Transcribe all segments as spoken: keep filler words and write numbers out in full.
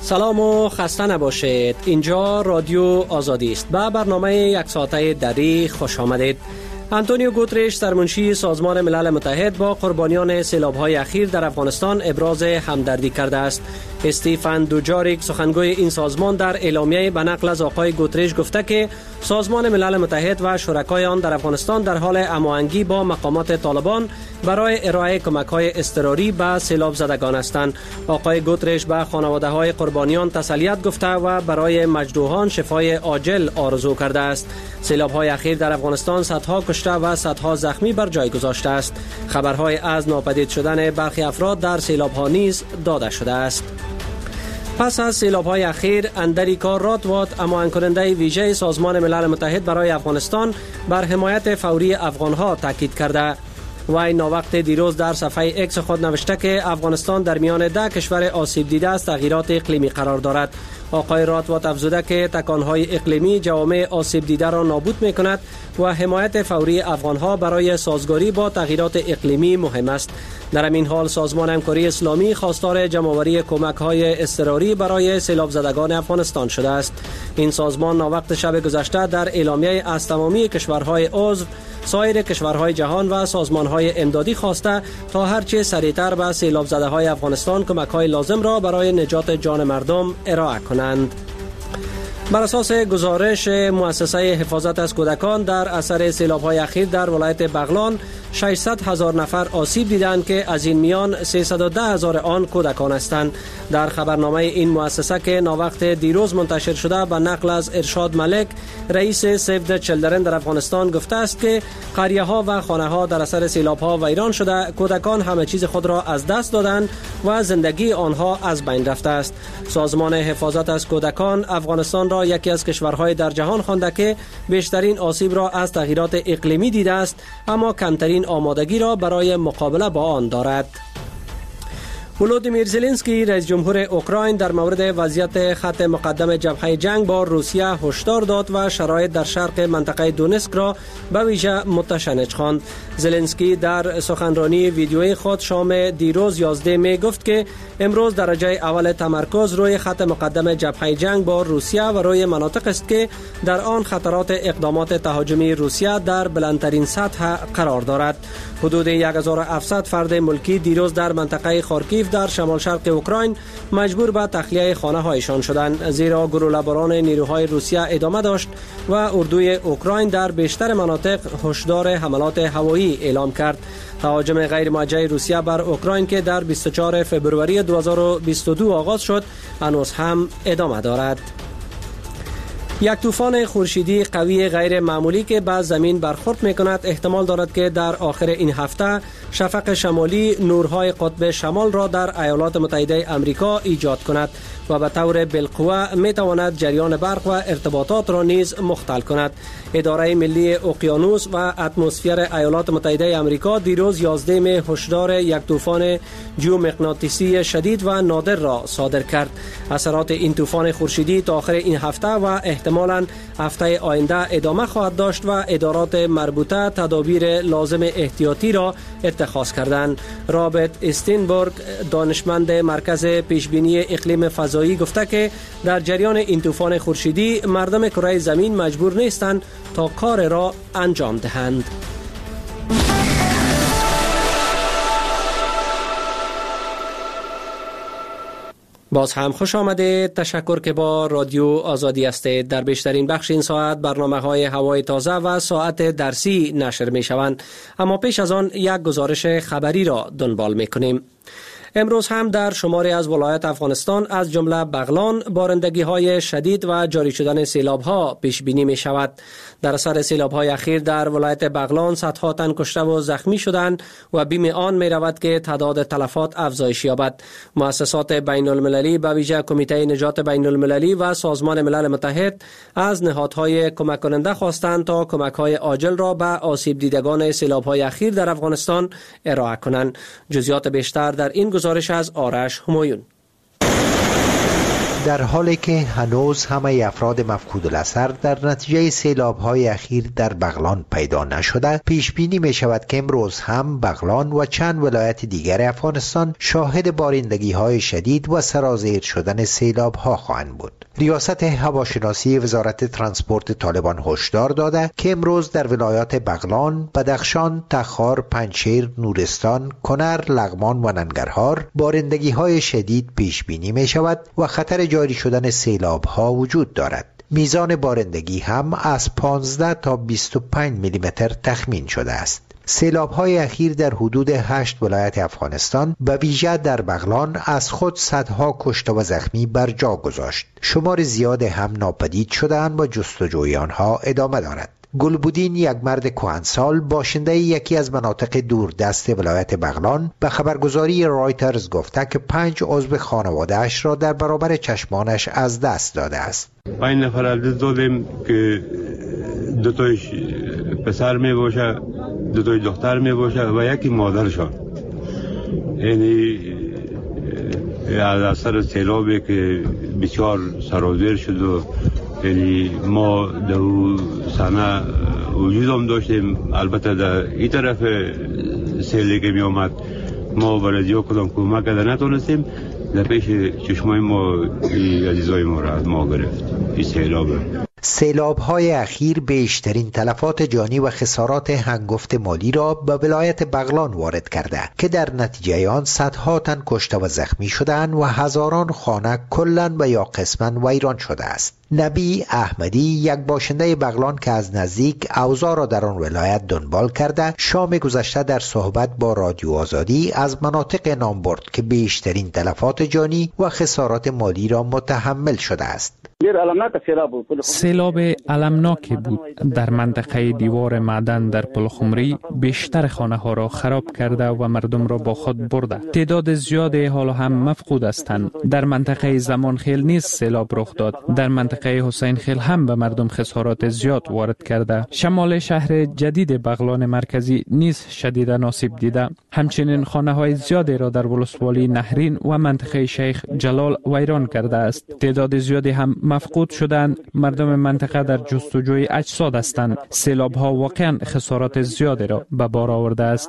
سلام و خسته نباشید. اینجا رادیو آزادی است. به برنامه یک ساعته دری خوش آمدید. آنتونیو گوترش سرمنشی سازمان ملل متحد با قربانیان سیلاب‌های اخیر در افغانستان ابراز همدردی کرده است. استیفن دوجاریک سخنگوی این سازمان در اعلامیه به نقل از آقای گوترش گفته که سازمان ملل متحد و شرکای آن در افغانستان در حال هماهنگی با مقامات طالبان برای ارائه کمک‌های اضطراری به سیلاب زدگان هستند. آقای گوترش به خانواده‌های قربانیان تسلیت گفته و برای مجروحان شفای عاجل آرزو کرده است. سیلاب‌های اخیر در افغانستان صدها کشته و صدها زخمی بر جای گذاشته است. خبرهای از ناپدید شدن برخی افراد در سیلاب‌ها نیز داده شده است. پس از سیلاب‌های اخیر، اندریکا راتوات، هماهنگ کننده ویژه سازمان ملل متحد برای افغانستان، بر حمایت فوری افغان‌ها تاکید کرده. وی ناوقت دیروز در صفحه اکس خود نوشته که افغانستان در میان ده کشور آسیب دیده از تغییرات اقلیمی قرار دارد. آقای راتوات افزوده که تکانهای اقلیمی جوامع آسیب دیده را نابود می کند و حمایت فوری افغانها برای سازگاری با تغییرات اقلیمی مهم است. در این حال سازمان همکاری اسلامی خواستار جمع‌آوری کمک‌های اضطراری برای سیلاب زدگان افغانستان شده است. این سازمان ناوقت شب گذشته در اعلامیه از تمامی کشورهای عضو، سایر کشورهای جهان و سازمانهای امدادی خواسته تا هرچه سریعتر به سیلاب زده‌های افغانستان کمک‌های لازم را برای نجات جان مردم ارائه کنند. بر اساس گزارش مؤسسه حفاظت از کودکان، در اثر سیلاب‌های اخیر در ولایت بغلان ششصد هزار نفر آسیب دیدند که از این میان سیصد و ده هزار آن کودکان هستند. در خبرنامه این مؤسسه که ناوقت دیروز منتشر شده به نقل از ارشاد ملک، رئیس سیو د چیلدرن در افغانستان گفته است که قریه‌ها و خانه‌ها در اثر سیلاب‌ها ویران شده، کودکان همه چیز خود را از دست دادند و زندگی آنها از بین رفته است. سازمان حفاظت از کودکان افغانستان را یکی از کشورهای در جهان خوانده که بیشترین آسیب را از تغییرات اقلیمی دیده است، اما کمترین آمادگی را برای مقابله با آن دارد. ولودیمیر زلنسکی رئیس جمهور اوکراین در مورد وضعیت خط مقدم جبهه جنگ با روسیه هشدار داد و شرایط در شرق منطقه دونسک را به ویژه متشنج خواند. زلنسکی در سخنرانی ویدیویی خود شام دیروز یازده می گفت که امروز درجه اول تمرکز روی خط مقدم جبهه جنگ با روسیه و روی مناطق است که در آن خطرات اقدامات تهاجمی روسیه در بلندترین سطح قرار دارد. حدود هزار و هفتصد فرد ملکی دیروز در منطقه خارکیف در شمال شرق اوکراین مجبور به تخلیه خانه هایشان شدند، زیرا گلوله‌باران نیروهای روسیه ادامه داشت و اردوی اوکراین در بیشتر مناطق هشدار حملات هوایی اعلام کرد. تهاجم غیر موجه روسیه بر اوکراین که در بیست و چهارم فوریه دو هزار و بیست و دو آغاز شد، هنوز هم ادامه دارد. یک طوفان خورشیدی قوی غیر معمولی که به زمین برخورد می‌کند احتمال دارد که در آخر این هفته شفق شمالی نورهای قطب شمال را در ایالات متحده آمریکا ایجاد کند و به طور بالقوه می‌تواند جریان برق و ارتباطات را نیز مختل کند. اداره ملی اقیانوس و اتمسفر ایالات متحده آمریکا دیروز یازده می هشدار یک طوفان جیومغناطیسی شدید و نادر را صادر کرد. اثرات این طوفان خورشیدی تا آخر این هفته و احتمالاً هفته آینده ادامه خواهد داشت و ادارات مربوطه تدابیر لازم احتیاطی را اتخاذ کردند. رابرت استینبورگ، دانشمند مرکز پیشبینی اقلیم فضایی، گفته که در جریان این طوفان خورشیدی مردم کره زمین مجبور نیستند تا کار را انجام دهند. باز هم خوش آمدید. تشکر که با رادیو آزادی هستید. در بیشترین بخش این ساعت برنامه های هوای تازه و ساعت درسی نشر می شوند، اما پیش از آن یک گزارش خبری را دنبال می کنیم. امروز هم در شماری از ولایات افغانستان از جمله بغلان بارندگی های شدید و جاری شدن سیلاب ها پیش بینی می شود. در اثر سیلاب های اخیر در ولایت بغلان صدها تن کشته و زخمی شدند و بیم آن می رود که تعداد تلفات افزایش یابد. مؤسسات بین المللی به ویژه کمیته نجات بین المللی و سازمان ملل متحد از نهادهای کمک کننده خواستند تا کمک های عاجل را به آسیب دیدگان سیلاب های اخیر در افغانستان ارائه کنند. جزئیات بیشتر در این گزارش از آرش همایون. در حالی که هنوز همه افراد مفقود الاثر در نتیجه سیلاب‌های اخیر در بغلان پیدا نشده، پیش بینی می شود که امروز هم بغلان و چند ولایت دیگر افغانستان شاهد بارندگی‌های شدید و سرازیر شدن سیلاب‌ها خواهند بود. ریاست هواشناسی وزارت ترانسپورت طالبان هشدار داده که امروز در ولایات بغلان، بدخشان، تخار، پنجشیر، نورستان، کنر، لغمان و ننگرهار بارندگی‌های شدید پیش بینی می شود و خطر جاری شدن سیلاب‌ها وجود دارد. میزان بارندگی هم از پانزده تا بیست و پنج میلی متر تخمین شده است. سیلاب‌های اخیر در حدود هشت ولایت افغانستان به ویژه در بغلان از خود صدها کشته و زخمی بر جا گذاشت. شمار زیاد هم ناپدید شدند و جستجوی آنها ادامه دارد. گلبودین، یک مرد کهنسال باشنده یکی از مناطق دوردست ولایت بغلان، به خبرگزاری رایترز گفته که پنج عضو خانواده‌اش را در برابر چشمانش از دست داده است. پنج نفر از دست دادیم که دو تایش پسر می باشه، دو تای دختر می باشه و یکی مادرشان. یعنی از اثر سیلابی که بسیار سرازیر شد و یعنی ما در سنه وجود هم داشتیم. البته در این طرف سیلی که می آمد ما برای زیاد کدام کمک کرده نتونستیم. در پیش چشمای ما عزیزای ما را از ما گرفت این سیلاب. سیلاب‌های اخیر بیشترین تلفات جانی و خسارات هنگفت مالی را به ولایت بغلان وارد کرده که در نتیجه آن صدها تن کشته و زخمی شدند و هزاران خانه کلاً و یا قسماً ویران شده است. نبی احمدی، یک باشنده بغلان که از نزدیک اوضاع را در آن ولایت دنبال کرده، شام گذشته در صحبت با رادیو آزادی از مناطق نام برد که بیشترین تلفات جانی و خسارات مالی را متحمل شده است. سیلاب المناکی بود. در منطقه دیوار معدن در پلخمری بیشتر خانه ها را خراب کرده و مردم را با خود برده. تعداد زیادی حالا هم مفقود هستند. در منطقه زمانخیل نیز سیلاب رخ داد. در منطقه حسین خیل هم به مردم خسارات زیاد وارد کرده. شمال شهر جدید بغلان مرکزی نیز شدید ناصیب دیده. همچنین خانه های زیادی را در ولسوالی نهرین و منطقه شیخ جلال ویران کرده است. تعداد زیادی هم مفقود شدند. مردم منطقه در جستجوی اجساد هستند. سیلاب ها واقعا خسارات زیادی را به بار آورده است.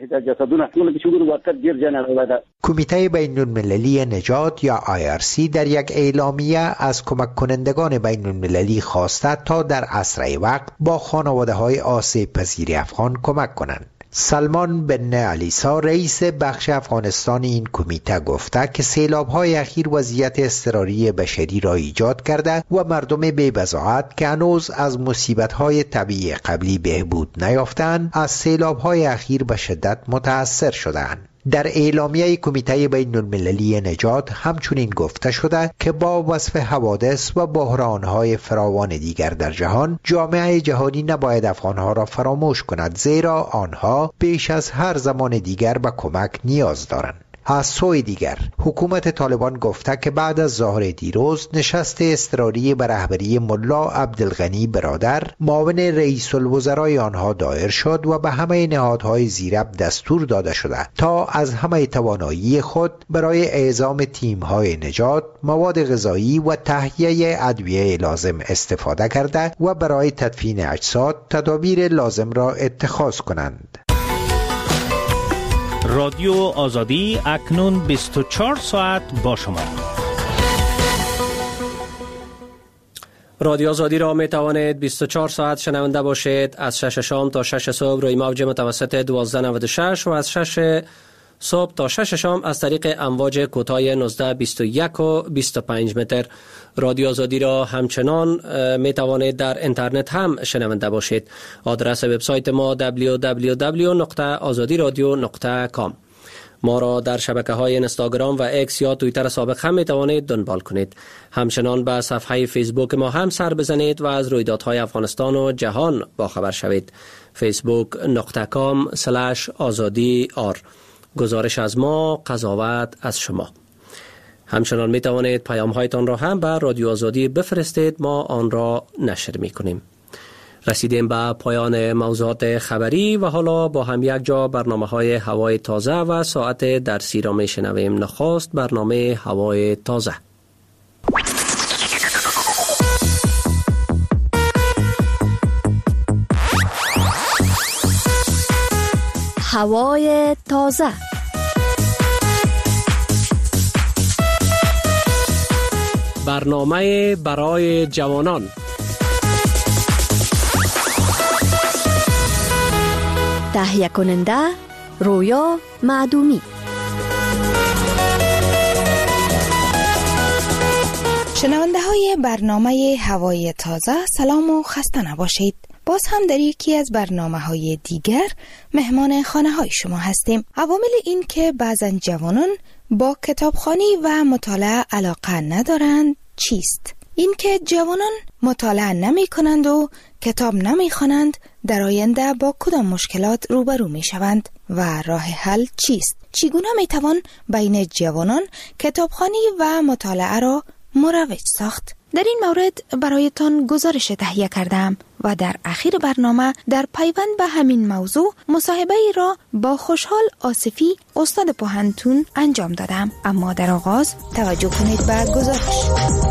کمیته بین المللی نجات یا آی آر سی در یک اعلامیه از کمک کنندگان بین المللی خواسته تا در اسرع وقت با خانواده های آسیب پذیر افغان کمک کنند. سلمان بن علیسا، رئیس بخش افغانستان این کمیته، گفته که سیلاب‌های اخیر وضعیت اضطراری بشری را ایجاد کرده و مردم بی‌بضاعت که هنوز از مصیبت‌های طبیعی قبلی بهبود نیافتند، از سیلاب‌های اخیر به شدت متأثر شدند. در اعلامیه کمیته بین المللی نجات همچنین گفته شده که با وصف حوادث و بحران‌های فراوان دیگر در جهان، جامعه جهانی نباید افغان‌ها را فراموش کند، زیرا آنها بیش از هر زمان دیگر به کمک نیاز دارند. از سوی دیگر حکومت طالبان گفته که بعد از ظهر دیروز نشست اضطراری به رهبری ملا عبدالغنی برادر، معاون رئیس الوزرای آنها دایر شد و به همه نهادهای زیرب دستور داده شده تا از همه توانایی خود برای اعزام تیم‌های نجات، مواد غذایی و تهیه ادویه لازم استفاده کرده و برای تدفین اجساد تدابیر لازم را اتخاذ کنند. رادیو آزادی اکنون بیست و چهار ساعت با شما. رادیو آزادی را می توانید بیست و چهار ساعت شنونده باشید. از شش شام تا شش صبح روی موج متوسط دوازده نود و شش و از شش صبح تا شش شام از طریق امواج کوتاه نوزده بیست و یک و بیست و پنج متر. رادیو آزادی را همچنان می توانید در اینترنت هم شنونده باشید. آدرس وبسایت ما دبلیو دبلیو دبلیو نقطه آزادی رادیو نقطه کام. ما را در شبکه های اینستاگرام و اکس یا توییتر سابق هم می توانید دنبال کنید. همچنان به صفحه فیسبوک ما هم سر بزنید و از رویدادهای افغانستان و جهان باخبر شوید. فیسبوک نقطه کام سلش آزادی آر. گزارش از ما، قضاوت از شما. همچنان می توانید پیام هایتان را هم به رادیو آزادی بفرستید، ما آن را نشر می کنیم. رسیدیم به پایان موضوعات خبری و حالا با هم یک جا برنامه های هوای تازه و ساعت درسی را می شنویم. نخست برنامه هوای تازه. هوای تازه. برنامه برای جوانان. تهیه کننده رویا معدومی. شنونده های برنامه هوای تازه، سلام و خسته نباشید. باز هم در یکی از برنامه های دیگر مهمان خانه های شما هستیم. عوامل این که بعضن جوانان با کتابخوانی و مطالعه علاقه ندارند چیست؟ این که جوانان مطالعه نمی کنند و کتاب نمی خوانند در آینده با کدام مشکلات روبرو می شوند و راه حل چیست؟ چگونه می توان بین جوانان کتابخوانی و مطالعه را مروج ساخت؟ در این مورد برایتان گزارش تهیه کردم و در اخیر برنامه در پیوند به همین موضوع مصاحبه ای را با خوشحال آصفی استاد پوهنتون انجام دادم. اما در آغاز توجه کنید به گزارش.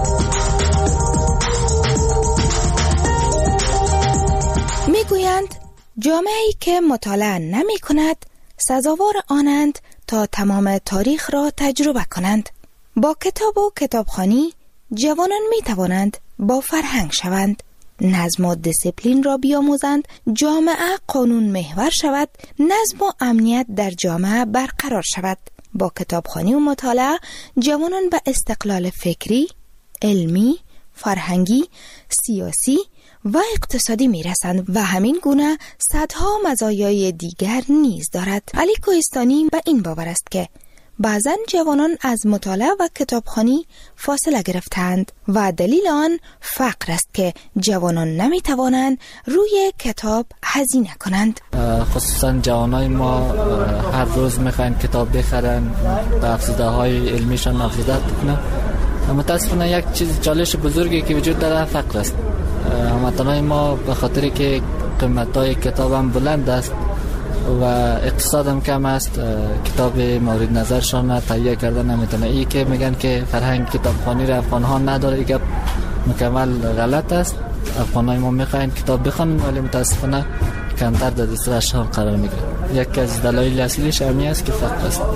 میگویند جامعه‌ای که مطالعه نمی کند سزاوار آنند تا تمام تاریخ را تجربه کنند. با کتاب و کتابخوانی جوانان می توانند با فرهنگ شوند، نظم و دیسیپلین را بیاموزند، جامعه قانون محور شود، نظم و امنیت در جامعه برقرار شود. با کتابخوانی و مطالعه جوانان به استقلال فکری، علمی، فرهنگی، سیاسی و اقتصادی می رسند و همین گونه صدها مزایای دیگر نیز دارد. علی کوهستانی به این باور است که بعضن جوانان از مطالعه و کتابخوانی فاصله گرفتند و دلیل آن فقر است که جوانان نمی توانند روی کتاب هزینه کنند. خصوصا جوانای ما هر روز میخواین کتاب بخرن، به افزوده های علمیشان افزوده کنن. متاسفانه یک چیز چالش بزرگی که وجود داره فقر است. هموطنای ما به خاطر که قیمت‌های کتاب هم بلند است و اقتصاد هم کم است، کتاب مورد نظرشان تهیه کرده نمیتونه. این که میگن که فرهنگ کتابخوانی را افغان ها نداره، این مکمل غلط است. افغان های ما میخواین کتاب بخوانن ولی متاسفانه کمتر در دسترسشان قرار میگیره. یکی از دلایل اصلیش همین است که فقر است.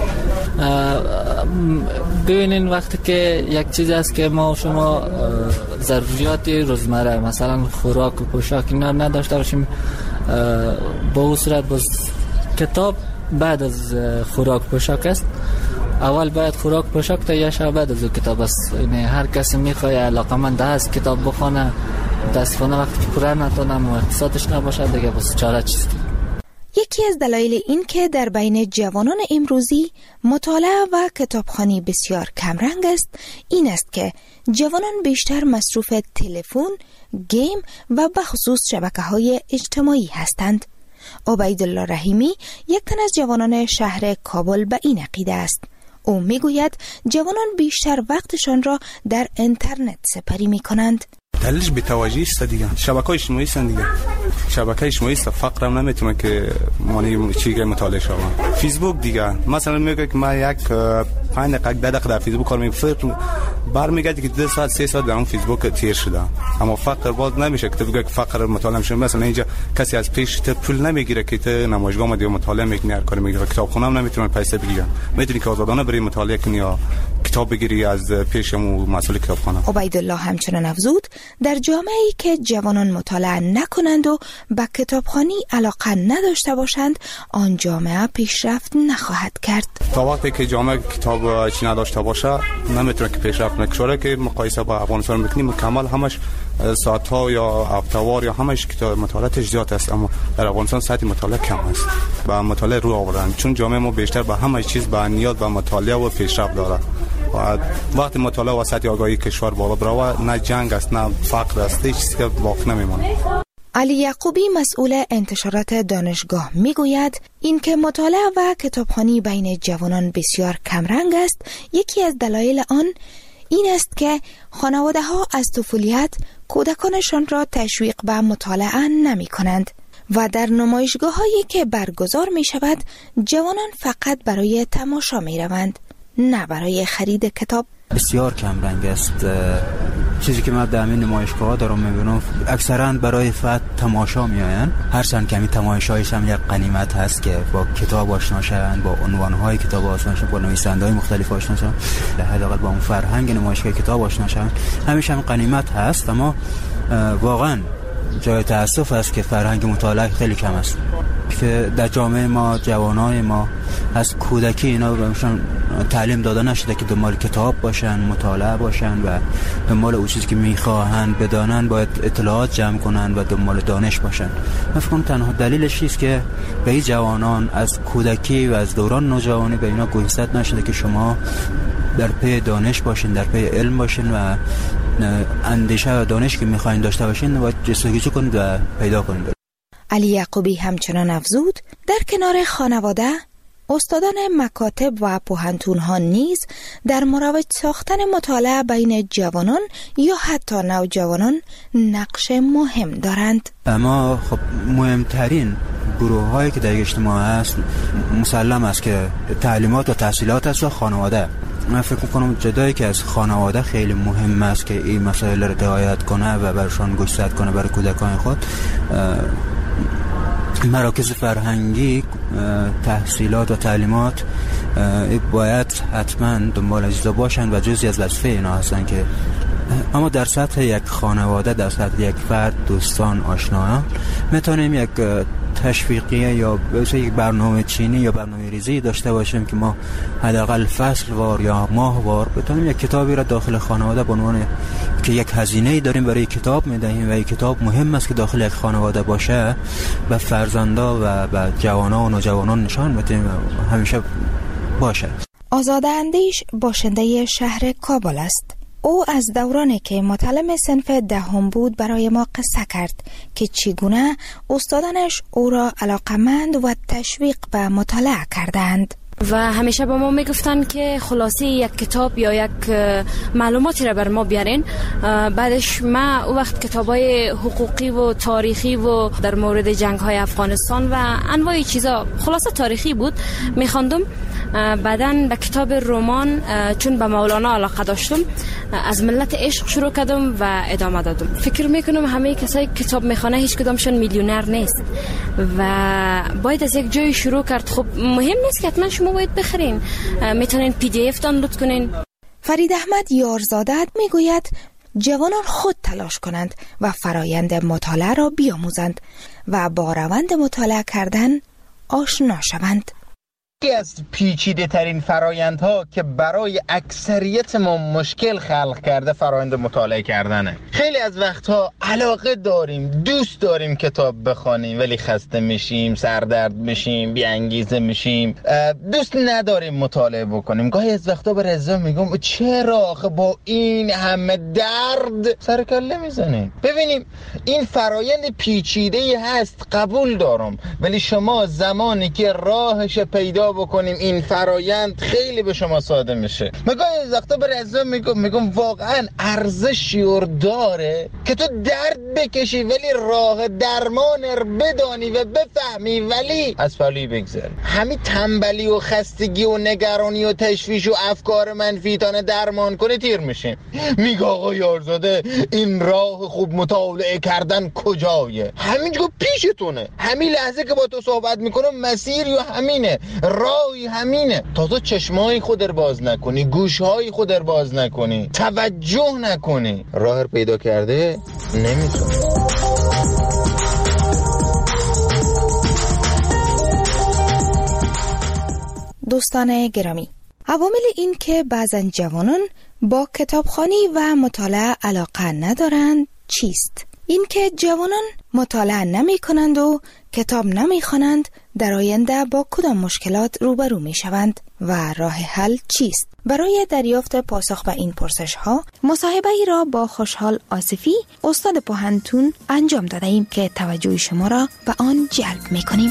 ببینین وقتی که یک چیزی است که ما و شما ضروریات روزمره مثلا خوراک و پوشاک اینا نداشته باشیم، با اون صورت باز کتاب بعد از خوراک پوشاک است. اول باید خوراک پوشاک تهیه شود، بعد از کتاب است. یعنی هر کسی میخواد علاقمند است کتاب بخونه، متاسفانه وقتی که پوره نتونه و اقتصادش نباشه دیگه بس چاره چیست. یکی از دلایل این که در بین جوانان امروزی مطالعه و کتابخوانی بسیار کمرنگ است این است که جوانان بیشتر مصروف تلفن، گیم و بخصوص شبکه‌های اجتماعی هستند. عبیدالله رحیمی یک تن از جوانان شهر کابل به این عقیده است. او میگوید جوانان بیشتر وقتشان را در اینترنت سپری می‌کنند. دلیلش بی‌توجهی است دیگه. شبکه‌های اجتماعی است دیگه. شبکه اجتماعی است، فقر هم نمیتونه که مانی چیزی مطالعه شوم. فیسبوک دیگه مثلا میگه که ما یک پنج دقیقه ده دقیقه در فیسبوک کار می‌کنم، برمیگردی که دو ساعت سه ساعت در اون فیسبوک تیر شده. اما فقر باز نمیشه که تو بگی که فقر مطالعه میشه. مثلا اینجا کسی از پیش تو پول نمیگیره که تو نمایشگاه ما دیگه مطالعه میکنی، هر کاری میگیره. کتابخونه هم نمیتونه پیسه بگیره. میتونی که آزادانه بری مطالعه کنی یا کتاب بگیری از پیشمو مسئول کتابخانه. عبیدالله همچنین افزود در جامعه‌ای که جوانان مطالعه نکنند و به کتابخوانی علاقه نداشته باشند آن جامعه پیشرفت نخواهد کرد. تا وقتی که جامعه کتاب چی نداشته باشه نمیتونه که پیشرفت نکنه. که مقایسه با افغانستان میکنیم کامل همش ساعت ها یا هفته‌وار یا همش کتاب مطالعه زیاد است، اما در افغانستان ساعت مطالعه کم است. با مطالعه رو آوردن چون جامعه ما بیشتر به همه چیز با نیاز به مطالعه و پیشرفت داره. و وقتی مطالعه و سطح آگاهی کشور بالا بره نه جنگ است نه فقر است، هیچ چیزی باقی نمیمونه. علی یعقوبی مسئول انتشارات دانشگاه میگوید اینکه مطالعه و کتابخوانی بین جوانان بسیار کمرنگ است. یکی از دلایل آن این است که خانواده ها از طفولیت کودکانشان را تشویق به مطالعه نمی کنند و در نمایشگاه هایی که برگزار می شود جوانان فقط برای تماشا می روند، نه برای خرید کتاب. بسیار کم رنگ است. چیزی که من در این نمایشگاه دارم میبینم اکثرا برای فقط تماشا میآیند. هر سن که همین تماشایش هم یک غنیمت هست که با کتاب آشنا شوند، با عنوان‌های کتاب آشنا شوند، با نویسنده‌های مختلف آشنا شوند، حداقل با اون فرهنگ نمایشگاه کتاب آشنا شوند، همیشه هم غنیمت هست. اما واقعا جای تأسف است که فرهنگ مطالعه خیلی کم است، که در جامعه ما جوانای ما از کودکی اینا بهشون تعلیم داده نشده که دنبال کتاب باشن، مطالعه باشن و دنبال اون چیزی که میخواهند بدانن باید اطلاعات جمع کنن و دنبال دانش باشن. من فکر کنم تنها دلیلش است که به این جوانان از کودکی و از دوران نوجوانی به اینا گوشزد نشده که شما در پی دانش باشین، در پی علم باشین و اندیشه و دانش که میخواین داشته باشین باید جستجو کنید و پیدا کنید. علی یعقوبی همچنان افزود در کنار خانواده استادان مکاتب و پوهنتون‌ها نیز در مروج ساختن مطالعه بین جوانان یا حتی نوجوانان نقش مهم دارند. اما خب مهمترین گروه هایی که در اجتماع هست مسلم است که تعلیمات و تحصیلات است و خانواده. من فکر میکنم جدایی که از خانواده خیلی مهم است که این مسائل رو رعایت کنه و برشان گوشزد کنه برای کودکان خود. مراکز فرهنگی، تحصیلات و تعلیمات باید حتما دنبال اجزا باشن و جزئی از وظیفه اینا هستن که اما در سطح یک خانواده، در سطح یک فرد، دوستان، آشنایان میتونیم یک تشویقیه یا یک برنامه چینی یا برنامه ریزی داشته باشیم که ما حداقل فصل وار یا ماه وار بتونیم یک کتابی را داخل خانواده به عنوان که یک هزینه‌ای داریم برای کتاب میدهیم و یک کتاب مهم است که داخل یک خانواده باشه به فرزندا و به جوانان و نوجوانان نشان بدیم همیشه باشه. آزاده اندیش باشنده شهر کابل است. او از دورانی که متعلم صنف دهم بود برای ما قصه کرد که چگونه استادانش او را علاقمند و تشویق به مطالعه کردند. و همیشه با ما میگفتن که خلاصه یک کتاب یا یک معلوماتی را بر ما بیارین. بعدش ما او وقت کتابای حقوقی و تاریخی و در مورد جنگ های افغانستان و انواع چیزا خلاصه تاریخی بود میخواندم. بعدن به کتاب رمان چون به مولانا علاقه داشتم از ملت عشق شروع کردم و ادامه دادم. فکر میکنم همه کسایی کتاب میخونه هیچ کدامشون میلیونر نیست و باید از یک جای شروع کرد. خب مهم نیست که حتما شما باید بخرین، میتونین پی دی اف دانلود کنین. فرید احمد یارزاده میگوید جوانان خود تلاش کنند و فرایند مطالعه را بیاموزند و با روند مطالعه کردن آشنا شوند. یکی از پیچیده ترین فرایندها که برای اکثریت ما مشکل خلق کرده فرایند مطالعه کردنه. خیلی از وقتها علاقه داریم، دوست داریم کتاب بخونیم ولی خسته میشیم، سردرد میشیم، بی انگیزه میشیم، دوست نداریم مطالعه بکنیم. گاهی از وقتا به رضا میگم چرا آخه با این همه درد سر کله میزنیم؟ ببینیم این فرایند پیچیده هست، قبول دارم، ولی شما زمانی که راهش پیدا بکنیم این فرایند خیلی به شما ساده میشه. مگه از وقتا به رضا میگم میگم واقعا ارزش شعور داره که تو درد بکشی ولی راه درمان بدانی و بفهمی ولی از پلوی بگذاری. همین تنبلی و خستگی و نگرانی و تشویش و افکار منفی تانه درمان کنه تیر میشیم. میگه آقا یارزاده این راه خوب مطالعه کردن کجایه؟ همینجا پیشتونه، همین لحظه که با تو صحبت میکنم مسیر یا همینه، راهی همینه. تا تو چشمای خود رو باز نکنی، گوشهای خود رو باز نکنی، توجه نکنی، راه رو پیدا کرده نمیتونی. دوستان گرامی، عوامل این که بعضن جوانان با کتابخوانی و مطالعه علاقه ندارند چیست؟ این که جوانان مطالعه نمی کنند و کتاب نمی خوانند در آینده با کدام مشکلات روبرو می شوند و راه حل چیست؟ برای دریافت پاسخ به این پرسش ها مصاحبه ای را با خوشحال آصفی استاد پوهنتون انجام داده ایم که توجه شما را به آن جلب می کنیم.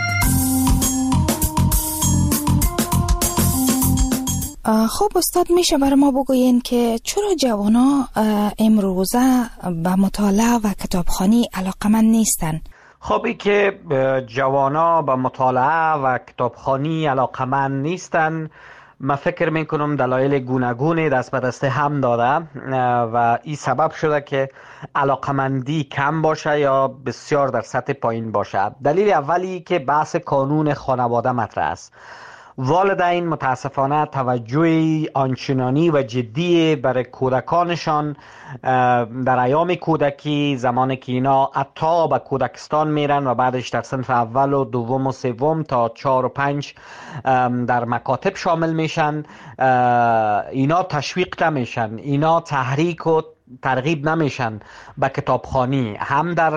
خب استاد، میشه برای ما بگوین که چرا جوانا امروزه به مطالعه و کتابخوانی علاقمند نیستن؟ خب این که جوانا به مطالعه و کتابخوانی علاقمند نیستن من فکر میکنم دلایل گوناگونی دست به دست هم داده و این سبب شده که علاقمندی کم باشه یا بسیار در سطح پایین باشه. دلیل اولی که بحث قانون خانواده مطرح است. والدین متاسفانه توجه آنچنانی و جدی برای کودکانشان در ایام کودکی، زمانی که اینا حتی به کودکستان میرن و بعدش در صنف اول و دوم و سوم تا چهار و پنج در مکاتب شامل میشن، اینا تشویق نمیشن، اینا تحریک و ترغیب نمیشن به کتابخوانی، هم در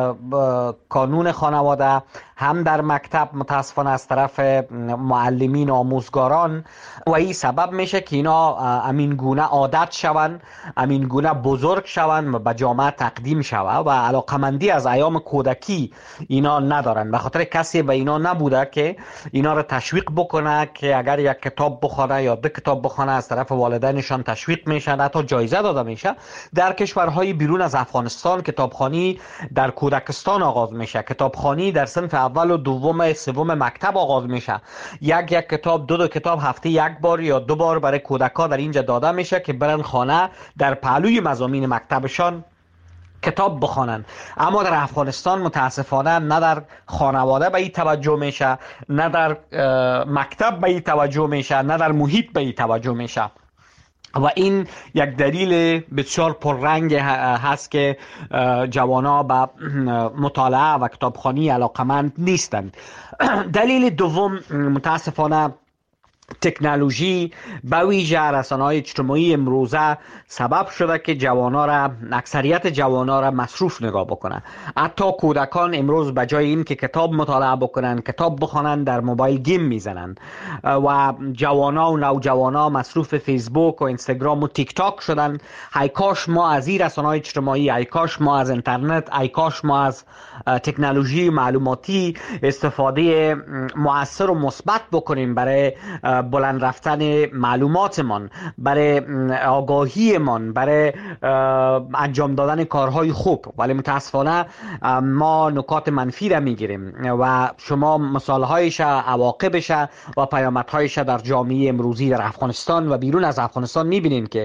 قانون خانواده هم در مکتب متاسفانه از طرف معلمین و آموزگاران، و این سبب میشه که اینا امین گونه عادت شوند، امین گونه بزرگ شوند و به جامعه تقدیم شوند و علاقمندی از ایام کودکی اینا ندارن. به خاطر کسی به اینا نبوده که اینا رو تشویق بکنه که اگر یک کتاب بخونه یا دو کتاب بخونه از طرف والدینشان تشویق میشن، حتی جایزه داده میشه. در کشورهای بیرون از افغانستان کتابخوانی در کودکستان آغاز میشه، کتابخوانی در صنف اول و دوم سوم مکتب آغاز میشه. یک یک کتاب دو دو کتاب هفته یک بار یا دو بار برای کودکا در اینجا داده میشه که برن خانه در پهلوی مضامین مکتبشان کتاب بخوانن. اما در افغانستان متاسفانه نه در خانواده به این توجه میشه، نه در مکتب به این توجه میشه، نه در محیط به این توجه میشه و این یک دلیل بسیار پررنگ هست که جوانا به مطالعه و کتابخوانی علاقمند نیستند. دلیل دوم متاسفانه تکنولوژی به ویژه رسانه‌های اجتماعی امروزه سبب شده که جوانا را، اکثریت جوانا را مصروف نگاه بکنن. حتی کودکان امروز به جای این که کتاب مطالعه بکنن، کتاب بخونن، در موبایل گیم میزنن و جوانا و نوجوانا مصروف فیسبوک و اینستاگرام و تیک تاک شدن. ای کاش ما از این رسانه‌های اجتماعی، ای کاش ما از اینترنت، ای کاش ما از تکنولوژی معلوماتی استفاده مؤثر و مثبت بکنیم برای بلند رفتن معلوماتمان، برای آگاهیمان، برای انجام دادن کارهای خوب. ولی متاسفانه ما نکات منفی را میگیریم و شما مثالهایش، عواقبش و پیامدهایش در جامعه امروزی در افغانستان و بیرون از افغانستان میبینین که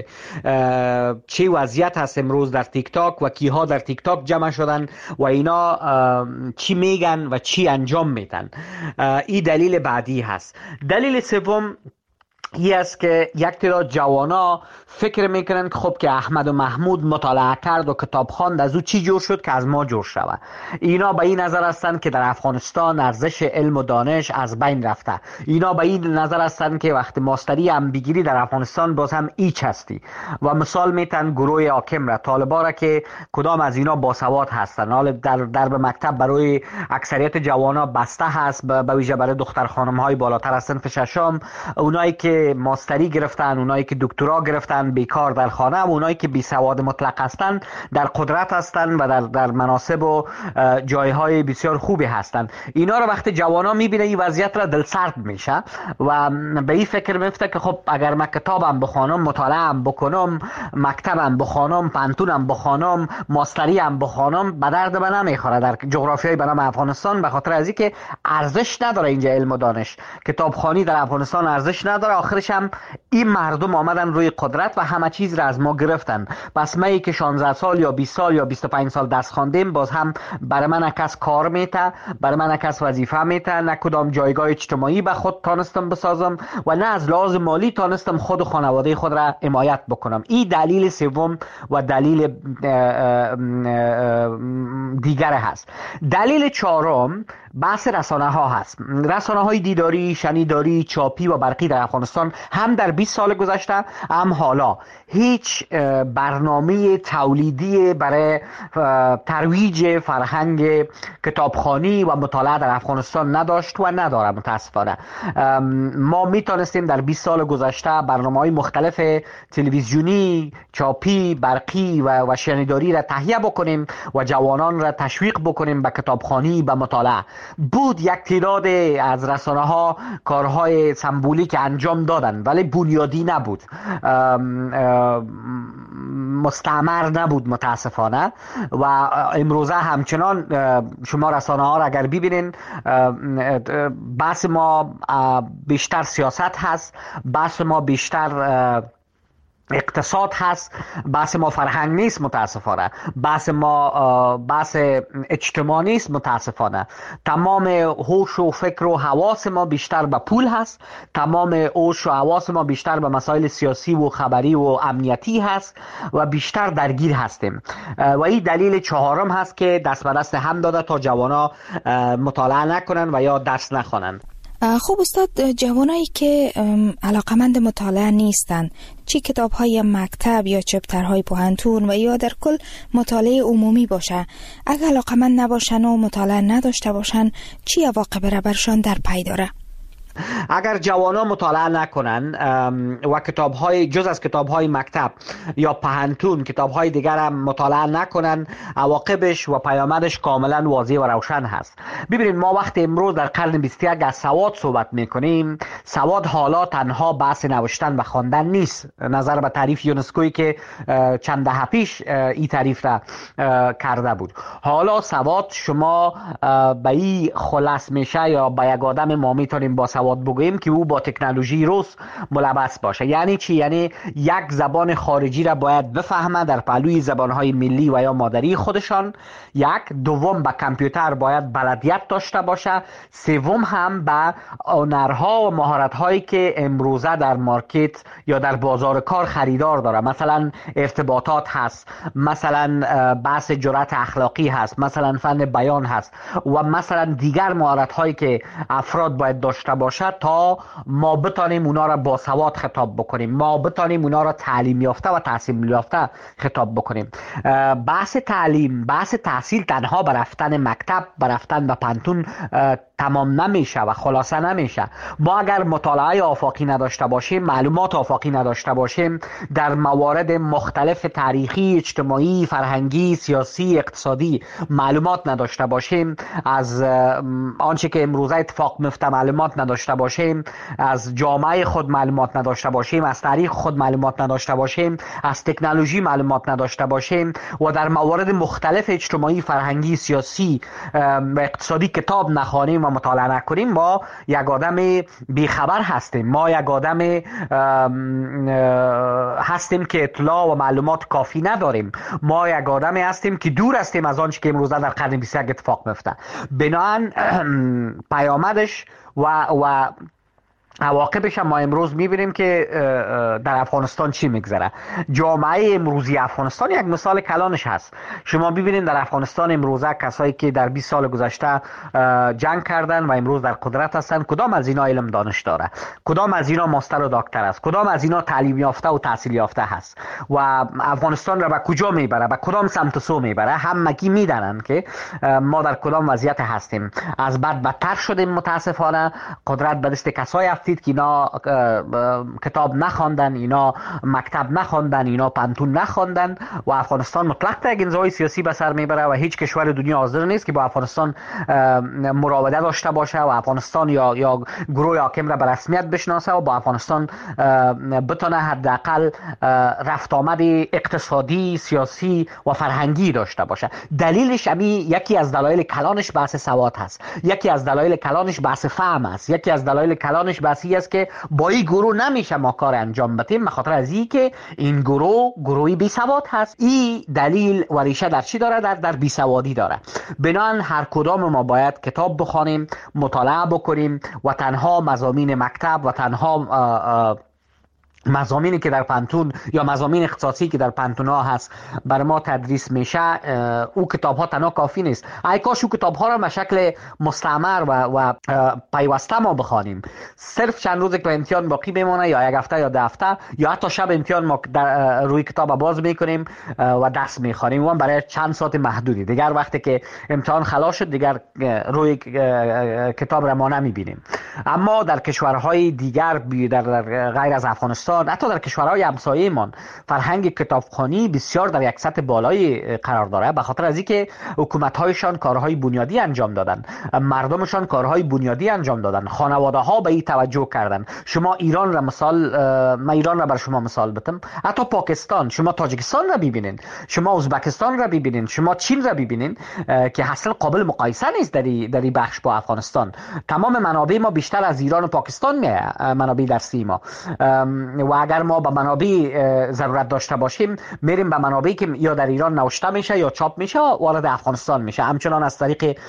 چه وضعیت هست امروز در تیک تاک و کیها در تیک تاک جمع شدن و اینا چی میگن و چی انجام میدن. این دلیل بعدی هست. دلیل سوم این است که یک تعداد جوانا فکر میکنن که خب که احمد و محمود مطالعه کرد و کتاب خواند، از او چی جور شد که از ما جور شود. اینا به این نظر هستند که در افغانستان ارزش علم و دانش از بین رفته. اینا به این نظر هستند که وقتی ماستری هم بگیری در افغانستان باز هم ایچ هستی و مثال میتن گروه حاکم را، طالبا را که کدام از اینا باسواد هستند. حالا در درب مکتب برای اکثریت جوانا بسته هست، به ویژه برای دختر خانم های بالاتر از صنف ششم. اونایی که ماستری گرفتن، اونایی که دکترا گرفتن بیکار در خانه، و اونایی که بی سواد مطلق هستند در قدرت هستند و در در مناصب و جایهای بسیار خوبی هستند. اینا رو وقتی جوانا میبینه این وضعیت را دلسرد میشه و به این فکر میفته که خب اگر من کتابم بخونم، مطالعه‌ام بکنم، مکتبم بخونم، پانتونم بخونم، ماستری هم بخونم، به درد من نمیخوره در جغرافیای بنام افغانستان، به خاطر از اینکه ارزش نداره اینجا علم و دانش. کتابخوانی در افغانستان ارزش نداره. آخرش هم این مردم آمدن روی قدرت و همه چیز را از ما گرفتن. پس ما که شانزده سال یا بیست سال یا بیست و پنج سال درس خواندیم، باز هم برای من کس کار میته، برای من کس وظیفه میته، نه کدام جایگاه اجتماعی به خود تانستم بسازم و نه از لحاظ مالی تانستم خود و خانواده خود را حمایت بکنم. این دلیل سوم و دلیل دیگر هست. دلیل چهارم بحث رسانه ها هست. رسانه های دیداری، شنیداری، چاپی و برقی در افغانستان هم در بیست سال گذشته هم حالا هیچ برنامه تولیدی برای ترویج فرهنگ کتابخوانی و مطالعه در افغانستان نداشت و نداره. متاسفانه ما میتونستیم در بیست سال گذشته برنامه‌های مختلف تلویزیونی، چاپی، برقی و, و شنیداری را تهیه بکنیم و جوانان را تشویق بکنیم به کتابخوانی، به مطالعه. بود یک تعداد از رسانه ها کارهای سمبولیک انجام دادن ولی بنیادی نبود، مستعمر نبود متاسفانه. و امروزه همچنان شما رسانه ها را اگر ببینین، بحث ما بیشتر سیاست هست، بحث ما بیشتر اقتصاد هست، بحث ما فرهنگ نیست متاسفانه، بحث ما بحث اجتماع نیست متاسفانه. تمام هوش و فکر و حواس ما بیشتر به پول هست، تمام هوش و حواس ما بیشتر به مسائل سیاسی و خبری و امنیتی هست و بیشتر درگیر هستیم. و این دلیل چهارم هست که دست به دست هم داده تا جوانا مطالعه نکنن و یا درس نخوانند. خب استاد، جوانایی که علاقمند مطالعه نیستن، چی کتاب های مکتب یا چپترهای پوهنتون و یا در کل مطالعه عمومی باشه، اگر علاقمند نباشن و مطالعه نداشته باشن، چی عواقب را برشان در پی داره؟ اگر جوانا مطالعه نکنن و کتاب‌های جز از کتاب‌های مکتب یا پوهنتون کتاب‌های دیگر هم مطالعه نکنن، عواقبش و پیامدش کاملا واضح و روشن هست. ببینید، ما وقتی امروز در قرن بیست و یک از سواد صحبت می‌کنیم، سواد حالا تنها بحث نوشتن و خواندن نیست. نظر به تعریف یونسکویی که چند دهه پیش این تعریف را کرده بود، حالا سواد شما به این خلاص میشه یا به یک آدم ما میتونیم با سواد بگوییم که او با تکنولوژی روز ملبس باشه. یعنی چی؟ یعنی یک زبان خارجی را باید بفهمه در پهلوی زبانهای ملی و یا مادری خودشان. یک دوم به کامپیوتر باید بلدیت داشته باشه. سوم هم به هنرها و مهارت‌هایی که امروزه در مارکت یا در بازار کار خریدار داره. مثلا ارتباطات هست، مثلا بحث جرأت اخلاقی هست، مثلا فن بیان هست و مثلا دیگر مهارت‌هایی که افراد باید داشته باشه تا ما بتانیم اونا را با سواد خطاب بکنیم، ما بتانیم اونا را تعلیم یافته و تحصیل یافته خطاب بکنیم. بحث تعلیم، بحث تحصیل تنها به رفتن مکتب، به رفتن به پانتون تمام نمیشه و خلاصه نمیشه. ما اگر مطالعه آفاقی نداشته باشیم، معلومات آفاقی نداشته باشیم، در موارد مختلف تاریخی، اجتماعی، فرهنگی، سیاسی، اقتصادی معلومات نداشته باشیم، از آنچه که امروزه اتفاق میفته معلومات نداشته باشیم، از جامعه خود معلومات نداشته باشیم، از تاریخ خود معلومات نداشته باشیم، از تکنولوژی معلومات نداشته باشیم و در موارد مختلف اجتماعی، فرهنگی، سیاسی و اقتصادی کتاب نخوانیم و مطالعه نکنیم، ما یک آدم بیخبر هستیم. ما یک آدم هستیم که اطلاع و معلومات کافی نداریم. ما یک آدمی هستیم که دور هستیم از آنچه که امروزه در قرن بیست و یک اتفاق میفته. بنابراین پیامدش و و عواقبش هم ما امروز میبینیم که در افغانستان چی میگذره. جامعه امروزی افغانستان یک مثال کلانش هست. شما ببینید در افغانستان امروزه کسایی که در بیست سال گذشته جنگ کردن و امروز در قدرت هستن، کدام از اینا علم دانش داره؟ کدام از اینا ماستر و دکتر است؟ کدام از اینا تعلیم یافته و تحصیل یافته هست؟ و افغانستان را به کجا میبره؟ به کدام سمت و سو میبره؟ همگی میدانن که ما در کدام وضعیت هستیم. از بد بدتر شدیم متاسفانه. قدرت به دست کسایی که اینا کتاب نخواندن، اینا مکتب نخواندن، اینا پانتون نخواندن و افغانستان مطلق یک انزوای سیاسی به سر میبره و هیچ کشور دنیا حاضر نیست که با افغانستان مراوده داشته باشه و افغانستان یا یا گروه حاکم را به رسمیت بشناسه و با افغانستان بتونه حداقل رفت آمد اقتصادی، سیاسی و فرهنگی داشته باشه. دلیلش امی یکی از دلایل کلانش بحث سواد هست، یکی از دلایل کلانش بحث فهم است، یکی از دلایل کلانش بحث است که با این گروه نمیشه ما کار انجام بدیم، به خاطر از این که این گروه گروهی بی سواد هست. این دلیل و ریشه در چی داره؟ در در بی سوادی داره. بنابراین هر کدام ما باید کتاب بخوانیم، مطالعه بکنیم و تنها مضامین مکتب و تنها آ آ مضامینی که در پانتون یا مضامین اختصاصی که در پانتون ها هست بر ما تدریس میشه، او کتاب ها تنها کافی نیست. ای کاش او کتاب ها را به شکل مستمر و و پیوسته ما بخوانیم. صرف چند روز که امتحان باقی بمونه یا یک هفته یا ده هفته یا حتی شب امتحان ما در روی کتاب باز میکنیم و دست میخوانیم و برای چند ساعت محدودی. دیگر وقتی که امتحان خلاص شد دیگر روی کتاب را ما نمیبینیم. اما در کشورهای دیگر در غیر از افغانستان، حتی در کشورهای همسایه‌مان، فرهنگ کتابخوانی بسیار در یک سطح بالایی قرار داره، به خاطر از اینکه حکومت‌هایشان کارهای بنیادی انجام دادن، مردمشان کارهای بنیادی انجام دادن، خانواده‌ها به این توجه کردن. شما ایران را مثال، ما ایران را بر شما مثال بتم، حتی پاکستان، شما تاجیکستان را ببینید، شما ازبکستان را ببینید، شما چین را ببینید که اصلا قابل مقایسه نیست در این بخش با افغانستان. تمام منابع ما بیشتر از ایران و پاکستان میاد، منابع درسی ما، و اگر ما به منابع ضرورت داشته باشیم میریم به منابعی که یا در ایران نوشته میشه یا چاپ میشه وارد افغانستان میشه، همچنان از طریق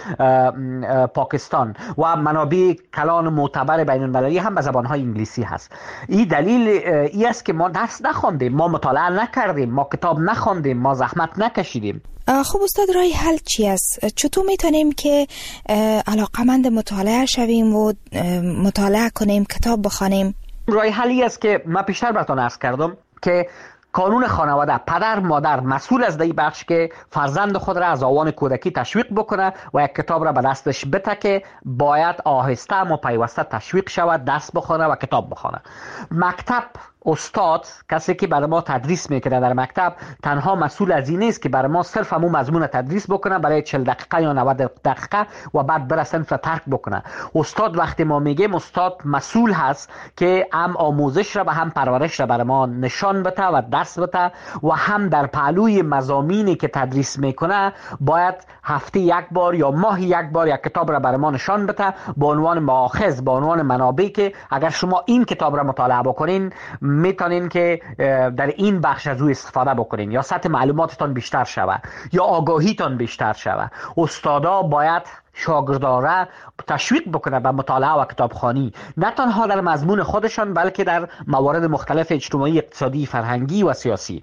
پاکستان، و منابع کلان معتبر بین المللی هم به زبانهای انگلیسی هست. این دلیل ای است که ما درس نخوندیم، ما مطالعه نکردیم، ما کتاب نخوندیم، ما زحمت نکشیدیم. خب استاد، راه حل چی است؟ چطور میتونیم که علاقمند مطالعه شویم و مطالعه کنیم، کتاب بخوانیم؟ راه حلی است که من پیشتر براتون عرض کردم که قانون خانواده، پدر مادر مسئول از این بخش که فرزند خود را از آوان کودکی تشویق بکنه و یک کتاب را به دستش بده که باید آهسته اما پیوسته تشویق شود، درس بخونه و کتاب بخونه. مکتب، استاد، کسی که برای ما تدریس میکنه در مکتب، تنها مسئول از این نیست که برای ما صرف همون مضمون تدریس بکنه برای چهل دقیقه یا نود دقیقه و بعد بره صنف را ترک بکنه. استاد وقتی ما میگیم استاد مسئول هست که هم آموزش را و هم پرورش را برای ما نشان بده و درس بده، و هم در پهلوی مضامینی که تدریس میکنه باید هفته یک بار یا ماهی یک بار یک کتاب را برای ما نشان بده با عنوان مآخذ، با عنوان منابعی که اگر شما این کتاب را مطالعه بکنین میتونین که در این بخش از او استفاده بکنین، یا سطح معلوماتتان بیشتر شوه یا آگاهیتان بیشتر شوه. استادا باید شاگرداره تشویق بکنه به مطالعه و کتابخوانی، نه تنها در مضمون خودشان بلکه در موارد مختلف اجتماعی، اقتصادی، فرهنگی و سیاسی.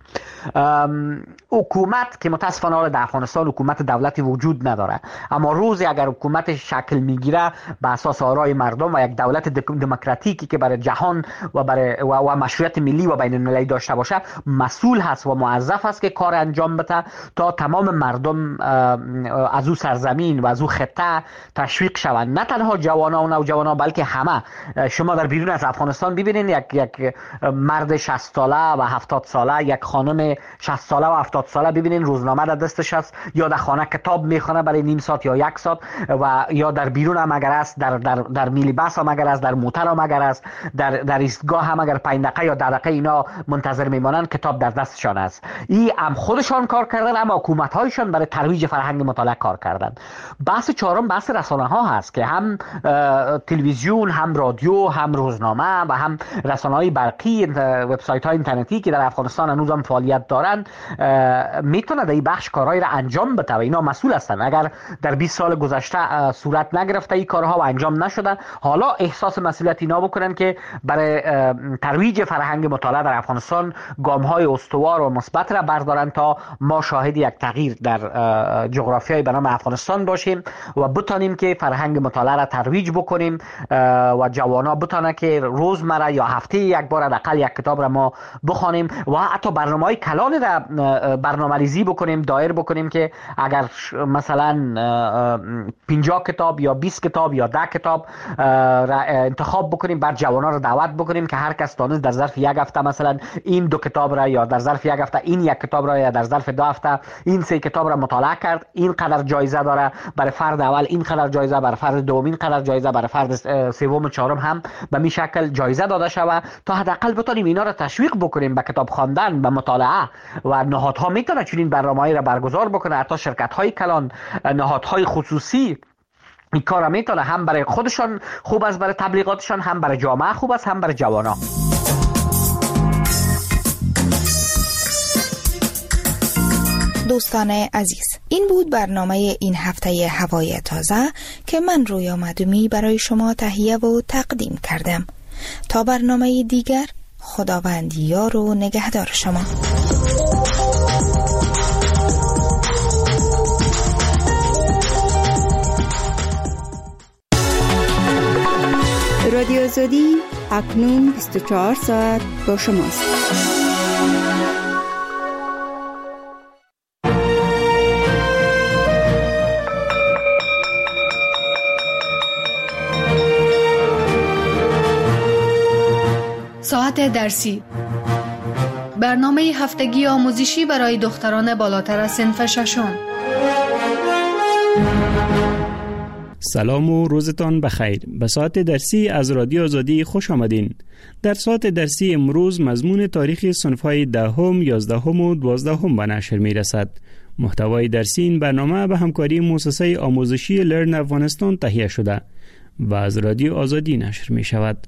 حکومت که متاسفانه در افغانستان حکومت دولتی وجود نداره، اما روزی اگر حکومت شکل میگیره به اساس آرای مردم و یک دولت دموکراتیکی که برای جهان و برای و, و مشروعیت ملی و بین المللی داشته باشه، مسئول هست و موظف است که کار انجام بده تا تمام مردم از او سرزمین و از او خطه تشویق شوند، نه تنها جوانا و نوجوانا بلکه همه. شما در بیرون از افغانستان ببینید یک یک مرد شصت ساله و هفتاد ساله، یک خانم شصت ساله و هفتاد ساله ببینید روزنامه در دستش است یا در خانه کتاب میخونه برای نیم ساعت یا یک ساعت، و یا در بیرون هم اگر است، در در در میلی بس هم اگر است، در موتر هم اگر است، در در ایستگاه هم اگر پنج دقیقه یا ده دقیقه اینا منتظر میمانند، کتاب در دستشان است. این هم خودشان کار کردن، اما حکومت هایشان برای ترویج فرهنگ مطالعه کار کردن. بحث چهارم بحث رسانه ها هست که هم تلویزیون، هم رادیو، هم روزنامه و هم رسانه های برقی، وبسایت های اینترنتی که در افغانستان هنوز هم فعالیت دارن، میتونه در این بخش کارهای را انجام بده و اینا مسئول هستن. اگر در بیست سال گذشته صورت نگرفته این کارها و انجام نشده، حالا احساس مسئولیت اینا بکنن که برای ترویج فرهنگ مطالعه در افغانستان گام های استوار و مثبت را بردارن تا ما شاهد یک تغییر در جغرافیای به نام افغانستان باشیم و بتانیم که فرهنگ مطالعه را ترویج بکنیم و جوانا بتانه که روزمره یا هفته یک بار حداقل یک کتاب را ما بخوانیم و حتی برنامه‌های کلان را برنامه‌ریزی بکنیم، دایر بکنیم که اگر مثلا پنجاه کتاب یا بیست کتاب یا ده کتاب را انتخاب بکنیم، بعد جوانا را دعوت بکنیم که هر کس دانست در ظرف یک هفته مثلا این دو کتاب را، یا در ظرف یک هفته این یک کتاب را، یا در ظرف دو هفته این سه کتاب را مطالعه کرد، این قدر جایزه داره برای فرد اول، این قدر جایزه برای فرد دوم، این قدر جایزه برای فرد سوم و چهارم هم به می شکل جایزه داده شود تا حداقل بتونیم اینا را تشویق بکنیم به کتاب خواندن، به مطالعه. و نهادها میتونه چنین برنامه‌ای را برگزار بکنه، حتی شرکت‌های کلان، نهادهای خصوصی این کارا میتونه، هم برای خودشان خوب است، برای تبلیغاتشان، هم برای جامعه خوب است، هم برای جوانا. دوستان عزیز، این بود برنامه این هفته هوای تازه که من رویا مدومی برای شما تهیه و تقدیم کردم. تا برنامه دیگر، خداوند یار و نگهدار شما. رادیو آزادی اکنون بیست و چهار ساعت با شماست. ساعت درسی، برنامه هفتگی آموزشی برای دختران بالاتر از صنف ششم. سلام و روزتان بخیر. به ساعت درسی از رادیو آزادی خوش آمدین. در ساعت درسی امروز مضمون تاریخ صنف‌های دهم، یازدهم و دوازدهم به نشر می رسد. محتوای درسی این برنامه به همکاری مؤسسه آموزشی لرن افغانستان تهیه شده و از رادیو آزادی نشر می شود.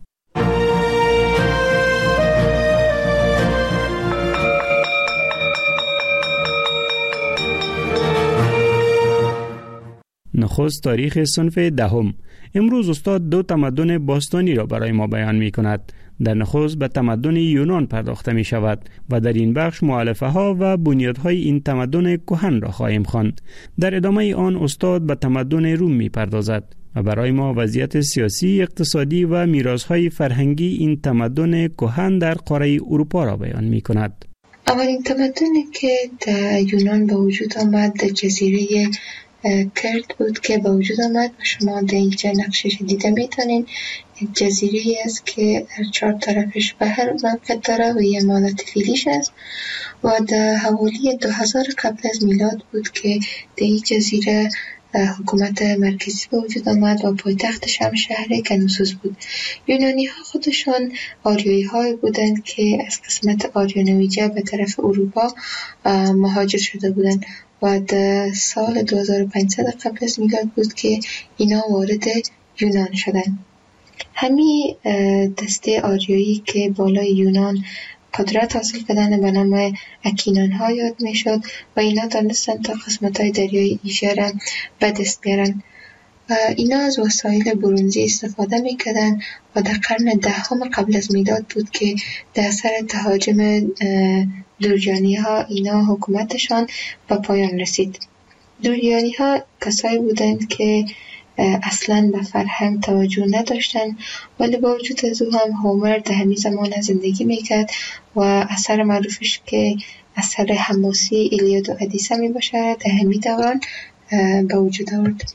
نخست تاریخ صنف دهم. امروز استاد دو تمدن باستانی را برای ما بیان می کند. در نخست به تمدن یونان پرداخته می شود و در این بخش مؤلفه ها و بنیادهای این تمدن کهن را خواهیم خواند. در ادامه آن استاد به تمدن روم می پردازد و برای ما وضعیت سیاسی، اقتصادی و میراث‌های فرهنگی این تمدن کهن در قاره اروپا را بیان می کند. اولین تمدنی که در یونان به وجود آمد در جزیره کرد بود که به وجود آمد و شما در اینجا نقشش دیده میتونین. یک جزیره است که در چهار طرفش بحر موقع داره و یه مالت فیلیش است و در حوالی دو هزار قبل از میلاد بود که در این جزیره حکومت مرکزی به وجود آمد و پایتختش هم شهر کنوسوس بود. یونانی ها خودشان آریایی های بودند که از قسمت آریانویجه به طرف اروپا مهاجر شده بودند و در سال دو هزار و پانصد قبل از میلاد بود که اینا وارد یونان شدند. همین دسته آریایی که بالای یونان قدرت حاصل کردن به نام اکینان ها یاد می شد و اینا دانستن تا قسمت های دریای ایژه را به دست بیارن. اینا از وسایل برنزی استفاده می کردن و در قرن دهم قبل از میلاد بود که در اثر تهاجم دوریانی ها اینا حکومتشان به پایان رسید. دوریانی ها کسایی بودند که اصلا به فرهنگ توجه نداشتن، ولی با وجود از او هم هومر در همین زمان زندگی میکرد و اثر معروفش که اثر حماسی ایلیاد و ادیسه می باشه در همین دوران به وجود آورد.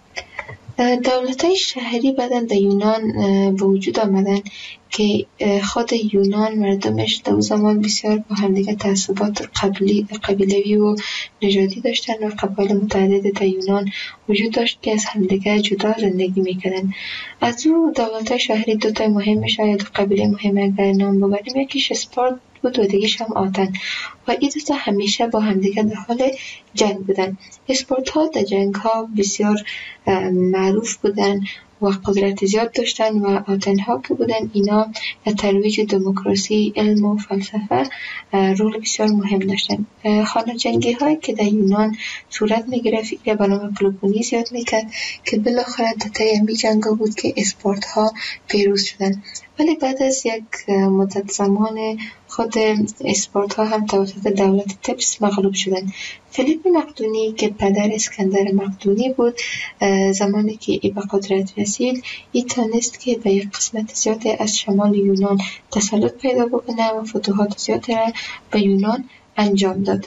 دولت‌های شهری بعداً در یونان به وجود آمدن که خود یونان مردمش در زمان بسیار با همدیگه تعصبات قبلی قبیلوی و نژادی داشتن و قبایل متعدد در یونان وجود داشت که از همدیگه جدا زندگی میکردن. از او دولت‌های شهری دو تا مهمش یا دو قبیله مهم اگر نام ببریم، یکیش اسپارت بود و دیگه‌ش هم آتن و این دو تا همیشه با همدیگه در حال جنگ بودن. اسپارت ها در جنگ ها بسیار معروف بودن و قدرت زیاد داشتن و آتن ها که بودن اینا در ترویج دموکراسی، علم و فلسفه رول بسیار مهم داشتن. خانه جنگی هایی که در یونان صورت می گرفت که به نام پلوپونیس یاد می کرد که بالاخره در طی همین جنگ ها بود که اسپارت ها پیروز شدن. ولی بعد از یک مدت زمان خود اسپارت ها هم توسط دولت تبس مغلوب شدن. فیلیپ مقدونی که پدر اسکندر مقدونی بود، زمانی که ای به قدرت رسید ای تانست که به یک قسمت زیاد از شمال یونان تسلط پیدا بکنه و فتوحات زیاد را به یونان انجام داد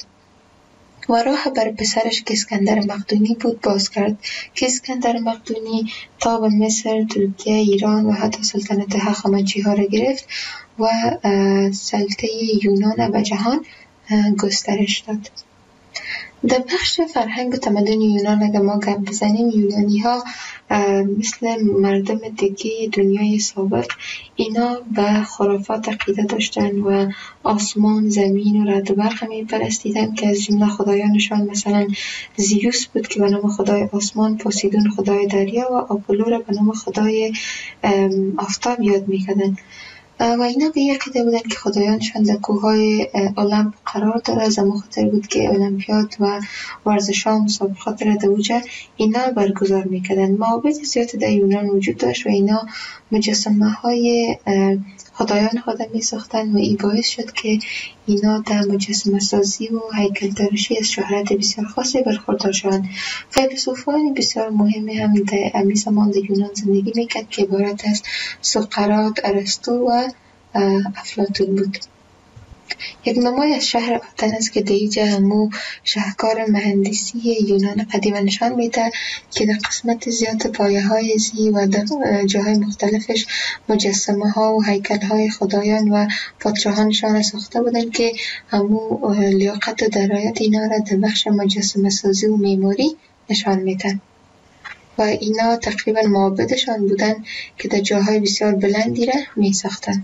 و راه بر پسرش که اسکندر مقدونی بود باز کرد که اسکندر مقدونی تا به مصر، ترکیه، ایران و حتی سلطنت هخامنشی ها را گرفت و سلطه یونان به جهان گسترش داد. در بخش فرهنگ و تمدن یونان اگر ما گپ بزنیم، یونانی ها مثل مردم دیگه دنیای سابق اینا به خرافات عقیده داشتن و آسمان، زمین و رعد و برق می پرستیدن که از جمله خدایانشان مثلا زیوس بود که به نام خدای آسمان، پوسیدون خدای دریا و آپولو را به نام خدای آفتاب یاد می کردن. و اینا به یک عقیده بودن که خدایانشان در کوههای المپ قرار داره. زمان خاطر بود که المپیاد و ورزش ها و مسابقات را در اوجه اینا برگزار میکردن. معابد زیاد در یونان وجود داشت و اینا مجسمه های خدایان خود می ساختن و این باعث شد که اینا در مجسمه سازی و هیکل تراشی از شهرت بسیار خاصی برخوردار شدند. فیلسوفان بسیار مهمی هم در امی زمان در یونان زندگی میکرد که عبارت از سقراط، ارسطو و افلاطون بود. یک نمای از شهر آتن است که در اینجا همو شاهکار مهندسی یونان قدیم نشان میده که در قسمت زیاد پایه های زی و در جاهای مختلفش مجسمه ها و هیکل های خدایان و پادشاهانشان ساخته بودن که همو لیاقت و درایت اینا را در بخش مجسمه سازی و معماری نشان میدن و اینا تقریبا معابدشان بودن که در جاهای بسیار بلندی را می ساختن.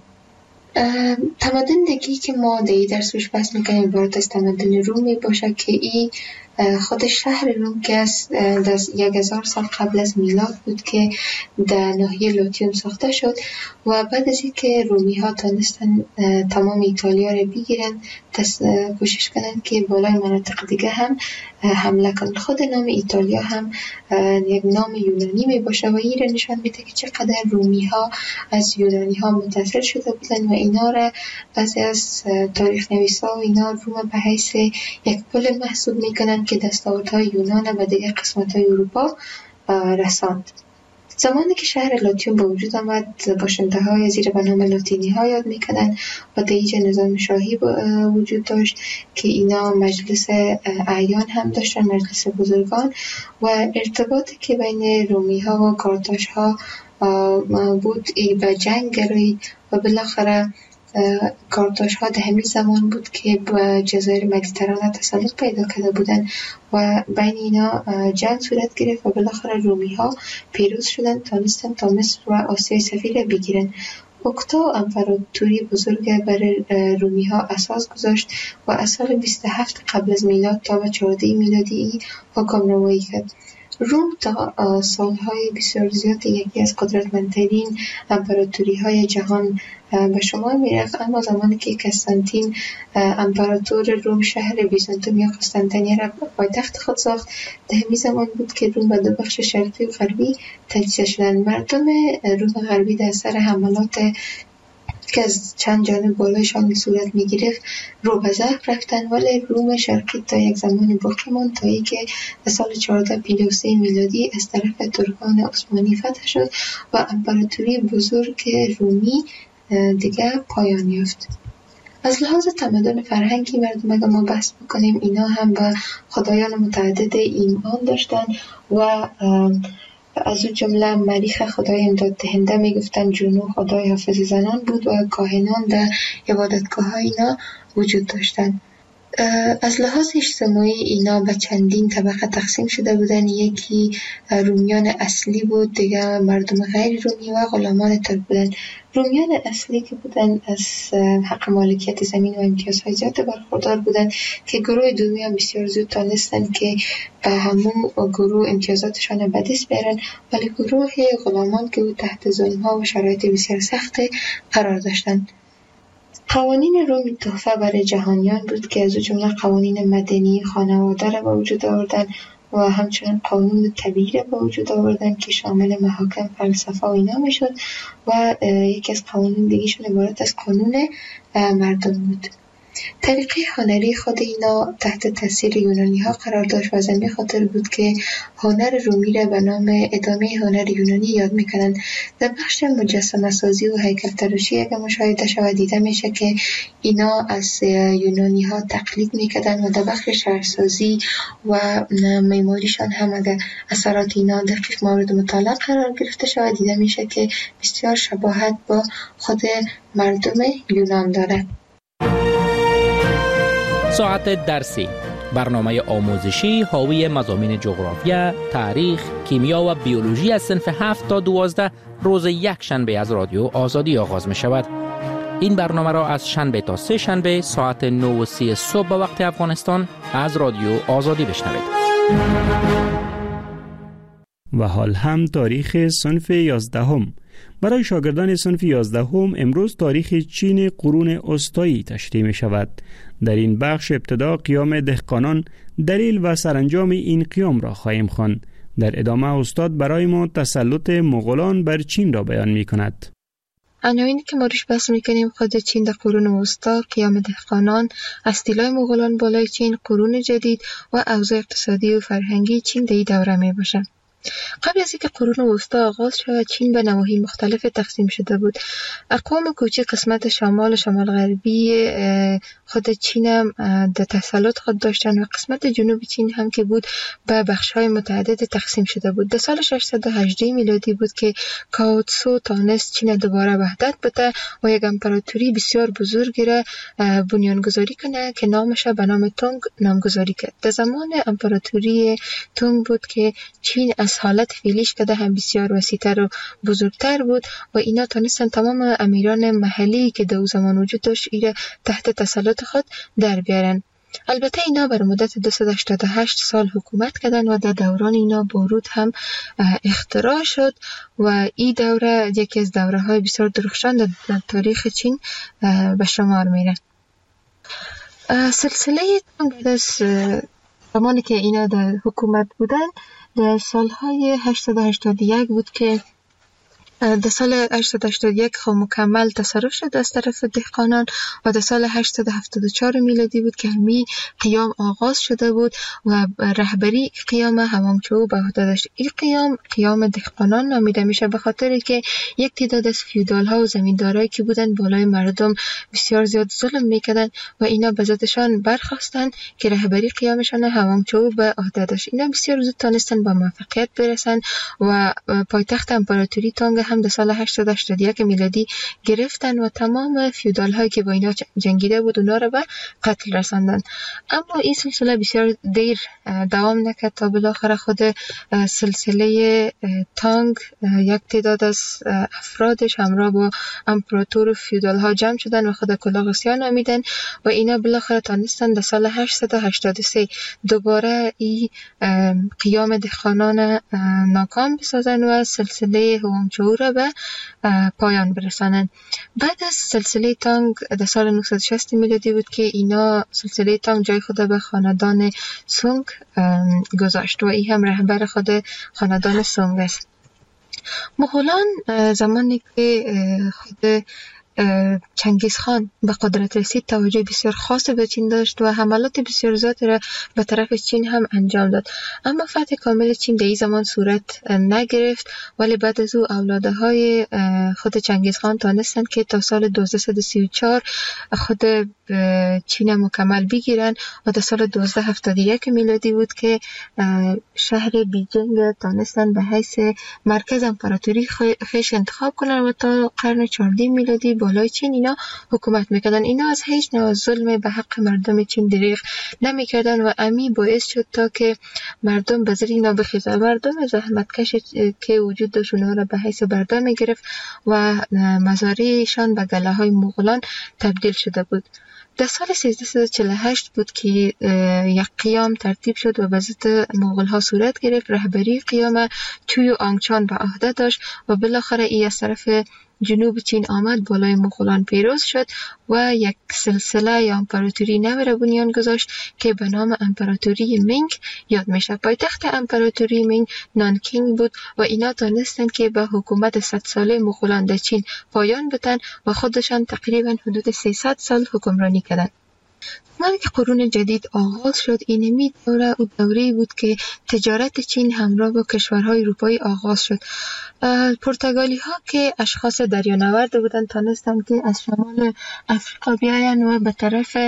تمدن دیگی که ما در این درس روش بحث میکنیم عبارت از تمدن رومی باشه که این خود شهر روم که از یک هزار سال قبل از میلاد بود که در ناحیه لاتیوم ساخته شد و بعد از اینکه رومی ها تونستن تمام ایتالیا رو بگیرن کوشش کنن که بالای مناطق دیگه هم حمله کنن. خود نام ایتالیا هم یک نام یونانی می باشه و این رو نشان میده که چقدر رومی ها از یونانی ها متاثر شده بودن و اینا را بعضی از تاریخ نویسا و اینا روم به حیث یک پل محسوب میکنن که دستاوردهای یونان و دیگر قسمت‌های اروپا رساند. زمانی که شهر لاتیوم به وجود آمد باشنده‌های زیر به نام لاتینی ها یاد میکنن و در اینجا نظام شاهی وجود داشت که اینا مجلس اعیان هم داشتن، مجلس بزرگان و ارتباطی که بین رومی ها و کارتاژ ها بود به جنگ گرایی و بالاخره کارتاژ ها در همین زمان بود که به جزایر مدیترانه تسلط پیدا کرده بودن و بین اینا جنگ صورت گرفت و بالاخره رومی ها پیروز شدن، تانستن تا مصر و آسیای صغیر بگیرن. اوکتا امپراتوری بزرگ برای رومی ها اساس گذاشت و از سال بیست و هفت قبل از میلاد تا به چهارده میلادی حکمرانی کرد. روم تا سالهای بسیار زیاد یکی از قدرتمندترین امپراتوری های جهان به شما میرفت، اما زمانی که قسطنطین امپراتور روم شهر بیزانتوم یا قسطنطنیه را پایتخت خود ساخت، در همین زمان بود که روم به دو بخش شرقی و غربی تجزیه شدند. مردم روم غربی در سر حملات که از چند جانب بالایشان صورت می گرفت رو به ضعف رفتن، ولی روم شرقی تا یک زمانی باقی ماند تا ای که در سال چهارصد و پنجاه و سه میلادی از طرف ترکان عثمانی فتح شد و امپراتوری بزرگ رومی دیگه پایان یافت. از لحاظ تمدن فرهنگی مردم اگر ما بحث بکنیم اینا هم به خدایان متعدد ایمان داشتن و از اون جمله مریخ خدای امداد دهنده میگفتن، جونو خدای حافظ زنان بود و کاهنان در عبادتگاه ها اینا وجود داشتن. از لحاظ اجتماعی اینا به چندین طبقه تقسیم شده بودن. یکی رومیان اصلی بود، دیگه مردم غیر رومی و غلامان ترک بودن. رومیان اصلی که بودن از حق مالکیت زمین و امتیازهای زیاد برخوردار بودن که گروه دومی هم بسیار زود تانستن که به همون گروه امتیازاتشان به دست بیارن، ولی گروه غلامان که بود تحت ظلم‌ها و شرایط بسیار سخت قرار داشتن. قوانین روم تحفه برای جهانیان بود که از جمله قوانین مدنی خانواده را به وجود آوردن و همچنین قانون طبیعی را به وجود آوردن که شامل محاکم، فلسفه و اینا میشد و یکی از قوانین دیگه‌شون عبارت از قانون مردم بود. طریقه هنری خود اینا تحت تاثیر یونانی ها قرار داشت و از این خاطر بود که هنر رومی را به نام ادامه هنر یونانی یاد میکنن. در بخش مجسمه سازی و هیکل تراشی اگر مشاهده شود دیده میشه که اینا از یونانی ها تقلید میکردن و در بخش شهرسازی و معماریشان هم اگر اثرات اینا دقیق مورد مطالعه قرار گرفته شود دیده میشه که بسیار شباهت با خود مردم یونان داره. ساعت درسی، برنامه آموزشی حاوی مضامین جغرافیا، تاریخ، کیمیا و بیولوژی از صنف هفت تا دوازده روز یک شنبه از رادیو آزادی آغاز می شود. این برنامه را از شنبه تا سه شنبه ساعت نه و سی صبح به وقت افغانستان از رادیو آزادی بشنوید. و حال هم تاریخ صنف یازدهم. برای شاگردان صنف یازدهم امروز تاریخ چین قرون وسطایی تشریح می شود. در این بخش ابتدا قیام دهقانان، دلیل و سرانجام این قیام را خواهیم خواند. در ادامه استاد برای ما تسلط مغولان بر چین را بیان می کند. عناوینی که ما روش بحث میکنیم خود چین در قرون وسطا، قیام دهقانان، استیلای مغولان بالای چین، قرون جدید و اوضاع اقتصادی و فرهنگی چین در این دوره می باشه. قبل از اینکه قرون وسطا آغاز شود چین به نواحی مختلف تقسیم شده بود. اقوام کوچک قسمت شمال و شمال غربی خود چین هم در تسلط خود داشتن و قسمت جنوب چین هم که بود به بخش‌های متعدد تقسیم شده بود. در سال ششصد و هجده میلادی بود که کاو تسو تانست چین دوباره وحدت بده و یک امپراتوری بسیار بزرگی را بنیانگذاری کنه که نامش به نام تونگ نامگذاری کرد. در زمان امپراتوری تونگ بود که چین از حالت فعلیش که هم بسیار وسیع‌تر و بزرگتر بود و اینا تانستن تمام امیران محلی که در زمان وجود داشت ایره تحت تسلط خود در بیارن. البته اینا بر مدت دویست و هشتاد و هشت سال حکومت کردن و در دوران اینا باروت هم اختراع شد و این دوره یکی از دوره های بسیار درخشان در تاریخ چین به شمار میره. سلسله بعد از زمانی که اینا در حکومت بودن در سالهای هشتصد و هشتاد و یک بود که در سال هشتصد و هشتاد و یک خب مکمل تصرف شد از طرف دهقانان و در سال هشتصد و هفتاد و چهار میلادی بود که همی قیام آغاز شده بود و رهبری قیام هوانگچو به عهده داشت. این قیام قیام دهقانان نامیده میشه به خاطر که یک تعداد از فیودال ها و زمیندارایی که بودن بالای مردم بسیار زیاد ظلم میکردن و اینا به ذاتشان برخواستن که رهبری قیامشان هوانگچو به عهده داشت. اینا بسیار زود تانستن با موفقیت برسن و پایتخت امپراتوری تونگ هم در سال هشتصد و هشتاد و یک میلادی گرفتن و تمام فیودال هایی که با اینا جنگیده بود اونا رو به قتل رساندن. اما این سلسله بسیار دیر دوام نکرد تا بالاخره خود سلسله تانگ یک تعداد از افرادش همراه با امپراتور فیودال ها جمع شدن و خود کلاغسیا نامیدن و اینا بالاخره تانستن در سال هشتصد و هشتاد و سه دوباره این قیام دهقانان ناکام بسازن و سلسله هوانگچو را به پایان برسانند. بعد از سلسله تانگ در سال نهصد و شصت میلادی بود که اینا سلسله تانگ جای خود به خاندان سونگ گذاشت و این هم رهبر خود خاندان سونگ است. مغولان زمانی که خود چنگیز خان به قدرت رسید توجه بسیار خاص به چین داشت و حملات بسیار زیادی را به طرف چین هم انجام داد. اما فتح کامل چین در این زمان صورت نگرفت ولی بعد از او اولاده های خود چنگیز خان تانستند که تا سال دویست و سی و چهار خود چین مکمل بگیرن و در سال دویست و هفتاد و یک میلادی بود که شهر بیجینگ تانستن به حیث مرکز امپراتوری خیش انتخاب کنن و تا قرن چهاردهم میلادی بالای چین اینا حکومت میکردن. اینا از هیچ نوع ظلم به حق مردم چین دریغ نمیکردن و امی باعث شد تا که مردم به زیر اینا بخیزن. مردم زحمتکش که وجود داشت اونها را به حیث برده میگرفت و مزارعشان به گله های مغولان تبدیل شده بود. در سال سیزده و چهل و هشت بود که یک قیام ترتیب شد و به ضد مغول ها صورت گرفت. رهبری قیام چوی آنگچان به عهده داشت و بالاخره ای از طرف جنوب چین آمد بالای مغولان پیروز شد و یک سلسله یا امپراتوری نو را بنیان گذاشت که به نام امپراتوری مینگ یاد میشه. پایتخت امپراتوری مینگ نانکینگ بود و اینا تانستند که به حکومت صد ساله مغولان در چین پایان بدن و خودشان تقریبا حدود سیصد سال حکمرانی کردند. زمانی که قرون جدید آغاز شد اینمی دوره او دوره‌ای بود که تجارت چین همراه با کشورهای اروپایی آغاز شد. پرتغالی ها که اشخاص دریانورد بودند تانستند که از شمال افریقا بیاین و به طرف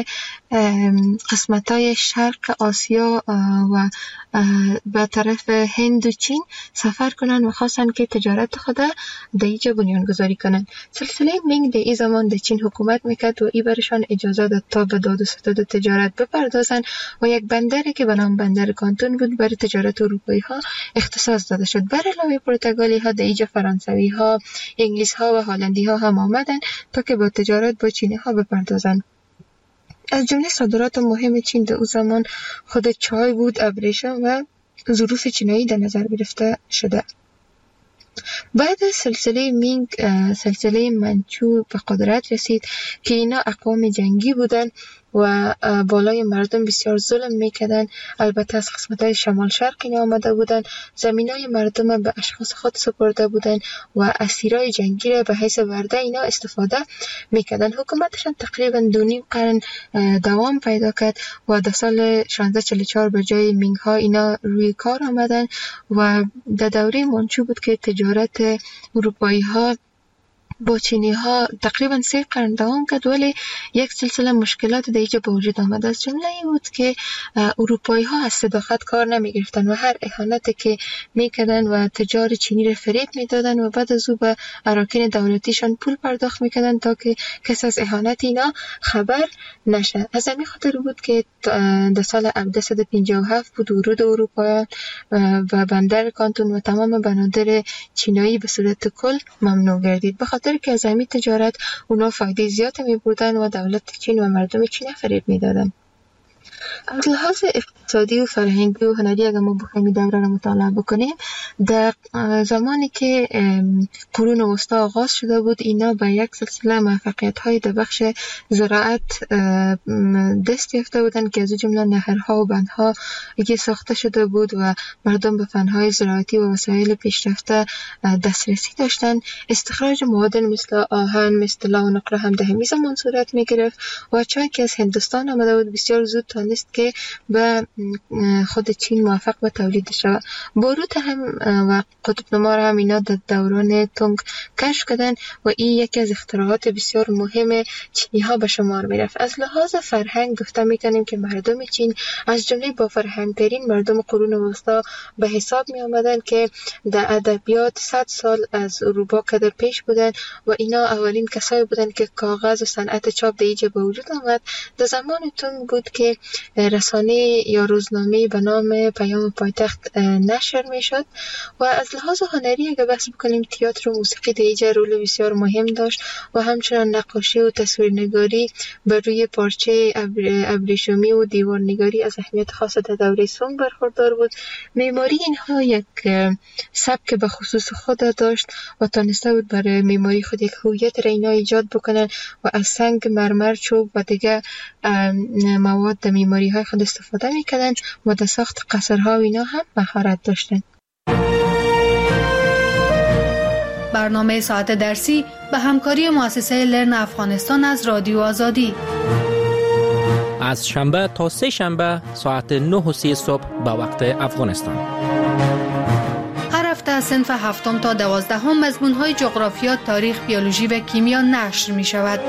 قسمت‌های شرق آسیا و به طرف هند و چین سفر کنند و خواستند که تجارت خود در اینجا بنیان گذاری کنند. سلسله مینگ در این زمان در چین حکومت میکرد و ای برشان اجازه داد تا به داد و ستد تجارت بپردازند و یک بندری که به نام بندر کانتون بود برای تجارت اروپایی ها اختصاص داده شد. بر علاوه پرتغالی ها در اینجا فرانسوی ها، انگلیس ها و هلندی ها هم آمدند تا که با تجارت با چینی ها بپردازند. از جمله صادرات مهم چین در اون زمان خود چای بود، ابریشم و ظروف چینایی در نظر گرفته شده. بعد از سلسله مینگ سلسله منچو به قدرت رسید که اینا اقوام جنگی بودن و بالای مردم بسیار ظلم میکردن. البته از قسمت‌های شمال شرق اینا آمده بودن، زمینای مردم به اشخاص خود سپرده بودن و اسیرای جنگی را به حیث ورده اینا استفاده میکردن. حکومتشان تقریبا دو نیم قرن دوام پیدا کرد و در سال شانزده چهل و چهار به جای مینگ ها اینا روی کار آمدن و در دوره منچو بود که تجارت اروپایی ها با چینی ها تقریبا سه قرن دوام کرد، ولی یک سلسله مشکلات در اینجا به وجود آمد. از جمله این بود که اروپایی ها از صداقت کار نمی گرفتن و هر اهانتی که میکردن و تجار چینی را فریب میدادن و بعد از او به اراکین دولتیشان پول پرداخت میکردن تا که کس از اهانت اینا خبر نشه. از همین خاطر بود که در سال هزار و دویست و پنجاه و هفت بود ورود اروپایان و بندر کانتون و تمام بنادر چینایی به صورت کل ممنوع گردید، به خاطر که از همین تجارت اونا فایده زیاد می بردن و دولت چین و مردم چین فریب می دادن. از لحاظ اقتصادی و فرهنگی و هنری اگر ما بخوایم این دوره را مطالعه بکنیم، در زمانی که قرون وسطا آغاز شده بود اینا به یک سلسله موفقیت های در بخش زراعت دست یافته بودن که از جمله نهرها و بندها که ساخته شده بود و مردم به فنهای زراعتی و وسایل پیشرفته دسترسی داشتن. استخراج معادن مثل آهن، مثل لا و نقره هم در همین زمان صورت می گرفت و چون که از هندوستان آمده بود بسیار زود تانست که به خود چین موفق به تولید شود. باروت هم و قطب نما هم اینا در دوران تونگ کشف کردن و این یکی از اختراعات بسیار مهم چینی ها به شمار می رفت. از لحاظ فرهنگ گفته می کنیم که مردم چین از جمله با فرهنگ ترین مردم قرون وسطا به حساب می آمدن که در ادبیات صد سال از اروپا کده پیش بودن و اینا اولین کسایی بودن که کاغذ و صنعت چاپ در اینجا به وجود آمد. در زمان تونگ بود که رسانه یا روزنامه به نام پیام پایتخت نشر می شد. و از لحاظ هنری اگر بحث بکنیم تئاتر و موسیقی در اینجا رول بسیار مهم داشت و همچنان نقاشی و تصویرنگاری بر روی پارچه ابریشمی و دیوارنگاری از اهمیت خاص در دوره سونگ برخوردار بود. معماری اینها یک سبک به خصوص خود داشت و تانسته بود برای معماری خود یک هویت را اینا ایجاد بکنن و از سنگ، مرمر، چوب و دیگه مواد در معماری های خود استفاده میکردن و در ساخت قصرها و اینا هم مهارت داشتن. برنامه ساعت درسی به همکاری مؤسسه لرن افغانستان از رادیو آزادی از شنبه تا سه شنبه ساعت نه و سی صبح به وقت افغانستان. هر هفته از صنف هفتم تا دوازدهم مضمون‌های جغرافیا، تاریخ، بیولوژی و کیمیا نشر می شود.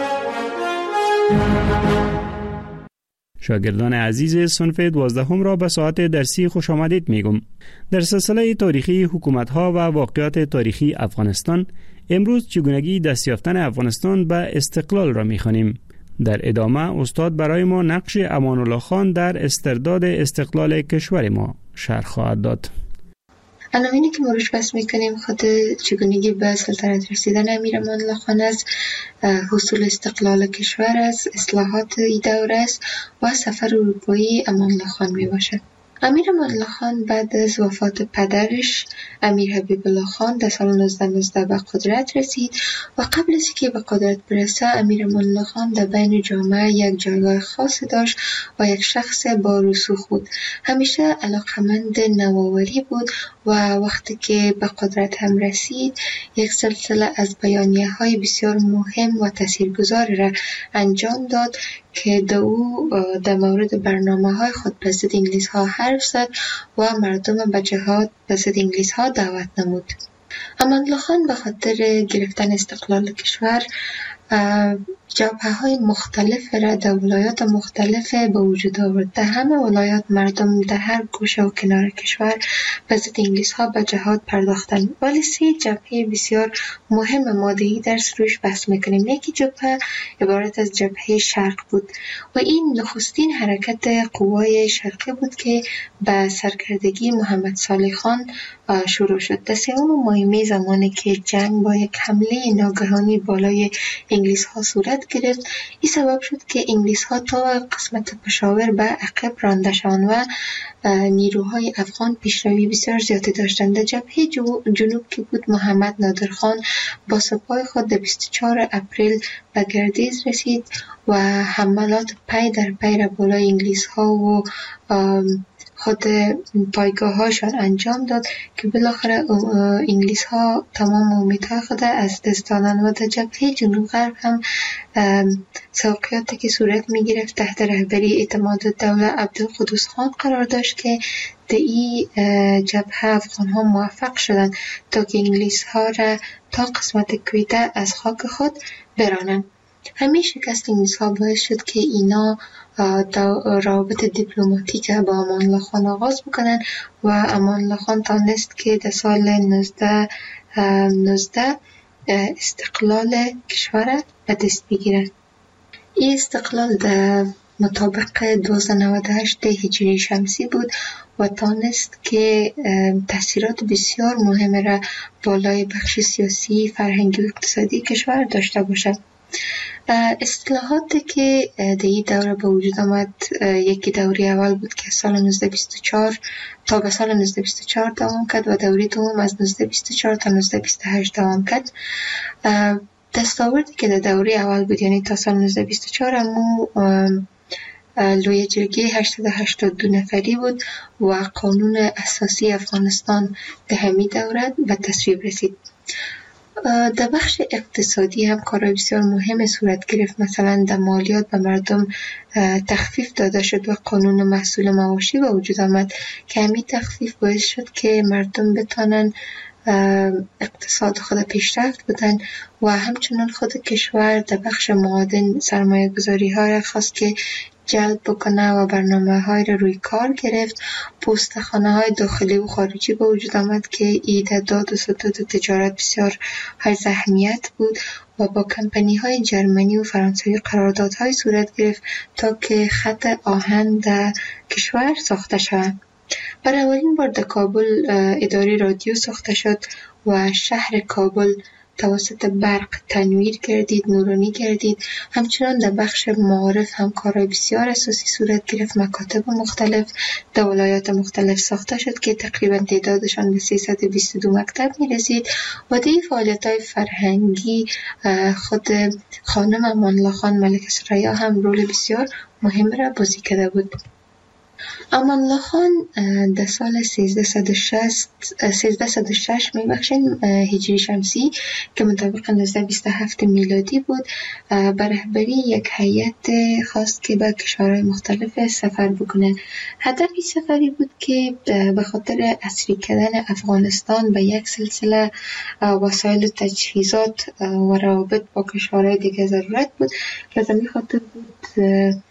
شاگردان عزیز صنف دوازدهم را به ساعت درسی خوش آمدید میگم. در سلسله تاریخی حکومت‌ها و واقعات تاریخی افغانستان امروز چگونگی دستیافتن افغانستان به استقلال را می‌خوانیم. در ادامه استاد برای ما نقش امان الله خان در استرداد استقلال کشور ما شرح خواهد داد. عناوینی که ما روش بحث میکنیم خود چگونگی به سلطنت رسیدن امیر امان الله خان است، حصول استقلال کشور است، اصلاحات این دوره است و سفر اروپایی امان الله خان می باشد. امیر امان الله خان بعد از وفات پدرش امیر حبیب الله خان در سال نوزده نوزده به قدرت رسید و قبل از اینکه به قدرت برسه امیر امان الله خان در بین جامعه یک جایگاه خاص داشت و یک شخص با رسوخ بود. همیشه علاقمند نوآوری بود و وقتی که به قدرت هم رسید یک سلسله از بیانیه های بسیار مهم و تاثیرگذار را انجام داد که در او در مورد برنامه های خود به ضد انگلیس ها حرف زد و مردم به جهاد به ضد انگلیس ها دعوت نمود. امان الله خان به خاطر گرفتن استقلال کشور جبهه های مختلف را در ولایات مختلف به وجود آورد. در همه ولایات مردم در هر گوشه و کنار کشور به ضد انگلیس ها به جهاد پرداختند، ولی سه جبهه بسیار مهم مادهی در روش بحث میکنیم. یکی جبهه عبارت از جبهه شرق بود و این نخستین حرکت قوای شرقی بود که به سرکردگی محمد صالح خان شروع شد. در سوم ماه می زمانی که جنگ با یک حمله ناگهانی بالای انگلیس ها صورت صورت گرفت. این سبب شد که انگلیس ها تا قسمت پشاور به عقب رانده شدند و نیروهای افغان پیشروی بسیار زیادی داشتند. در جبهه جنوب که بود محمد نادرخان با سپاه خود در بیست و چهارم اپریل به گردیز رسید و حملات پی در پی را بالای انگلیس ها و خود پایگاه هاشان انجام داد که بالاخره انگلیس ها تمام امیدها خود از دست دادند و در جبهه جنوب غرب هم توقیاتی که صورت می گرفت تحت رهبری اعتماد الدوله عبدالقدوس خان قرار داشت که در این جبهه افغان ها موفق شدند تا که انگلیس ها را تا قسمت کویته از خاک خود برانند. همین شکست انگلیس ها باعث شد که اینا روابط دیپلماتیک با امان الله خان آغاز بکنن و امان الله خان تانست که در سال نوزده نوزده استقلال کشور به دست بگیرد. این استقلال در مطابق دویست و نود و هشت هجری شمسی بود و تانست که تأثیرات بسیار مهم را بالای بخش سیاسی، فرهنگی و اقتصادی کشور داشته باشد. اصطلاحاتی که در این دوره به وجود آمد، یکی دوره اول بود که سال نوزده بیست و چهار تا به سال نوزده بیست و چهار دوام کرد و دوره دوم از نوزده بیست و چهار تا نوزده بیست و هشت دوام کرد. دستاوردی که در دوره اول بود یعنی تا سال نوزده بیست و چهار امو لویه جرگه هشتصد و هشتاد و دو نفری بود و قانون اساسی افغانستان در همین دوره به تصویب رسید. در بخش اقتصادی هم کارهای بسیار مهم صورت گرفت. مثلا در مالیات به مردم تخفیف داده شد و قانون محصول مواشی به وجود آمد که همین تخفیف باعث شد که مردم بتانن اقتصاد خود پیشرفت بدن و همچنان خود کشور در بخش معادن سرمایه گذاری ها را خواست که جلب بکنه و برنامه های را روی کار گرفت. پستخانه های داخلی و خارجی به وجود آمد که ایدادات و ستاد تجارت بسیار های اهمیت بود و با کمپانی های جرمنی و فرانسوی قراردادهای صورت گرفت تا که خط آهن در کشور ساخته شود. برای اولین بار در کابل اداره رادیو ساخته شد و شهر کابل توسط برق تنویر گردید، نورانی گردید. همچنان در بخش معارف هم کارهای بسیار اساسی صورت گرفت. مکاتب مختلف در ولایات مختلف ساخته شد که تقریبا تعدادشان به سیصد و بیست و دو مکتب می رسید و در این فعالیت‌های فرهنگی خود خانم امان الله خان ملکه ثریا هم رول بسیار مهم را بازی کرده بود. امان الله خان در سال سیزده صد و شش میبخشین هجری شمسی که مطابق نوزده بیست و هفت میلادی بود به رهبری یک هیئت خواست که به کشورهای مختلف سفر بکنه. هدف این سفری بود که به خاطر عصری کردن افغانستان به یک سلسله وسایل و تجهیزات و روابط با کشورهای دیگه ضرورت بود که از این خاطر بود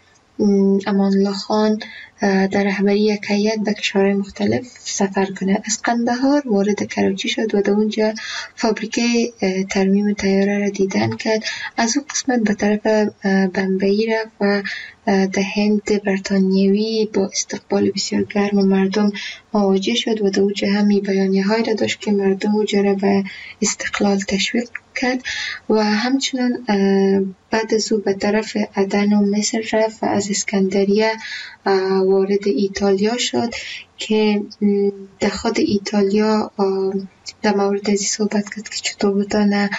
امان الله خان در رهبری یک هیئت به کشورهای مختلف سفر کنه. از قندهار وارد کراچی شد و در اونجا فابریکه ترمیم طیاره را دیدن کرد. از اون قسمت به طرف بمبئی رفت و در هند بریتانیوی با استقبال بسیار گرم مردم مواجه شد و در اونجا همی بیانیه های را داشت که مردم اونجا را به استقلال تشویق کرد و همچنان بعد از او به طرف عدن و مصر رفت و از اسکندریه وارد ایتالیا شد که در خود ایتالیا در مورد ازی صحبت کرد که چطور بتانه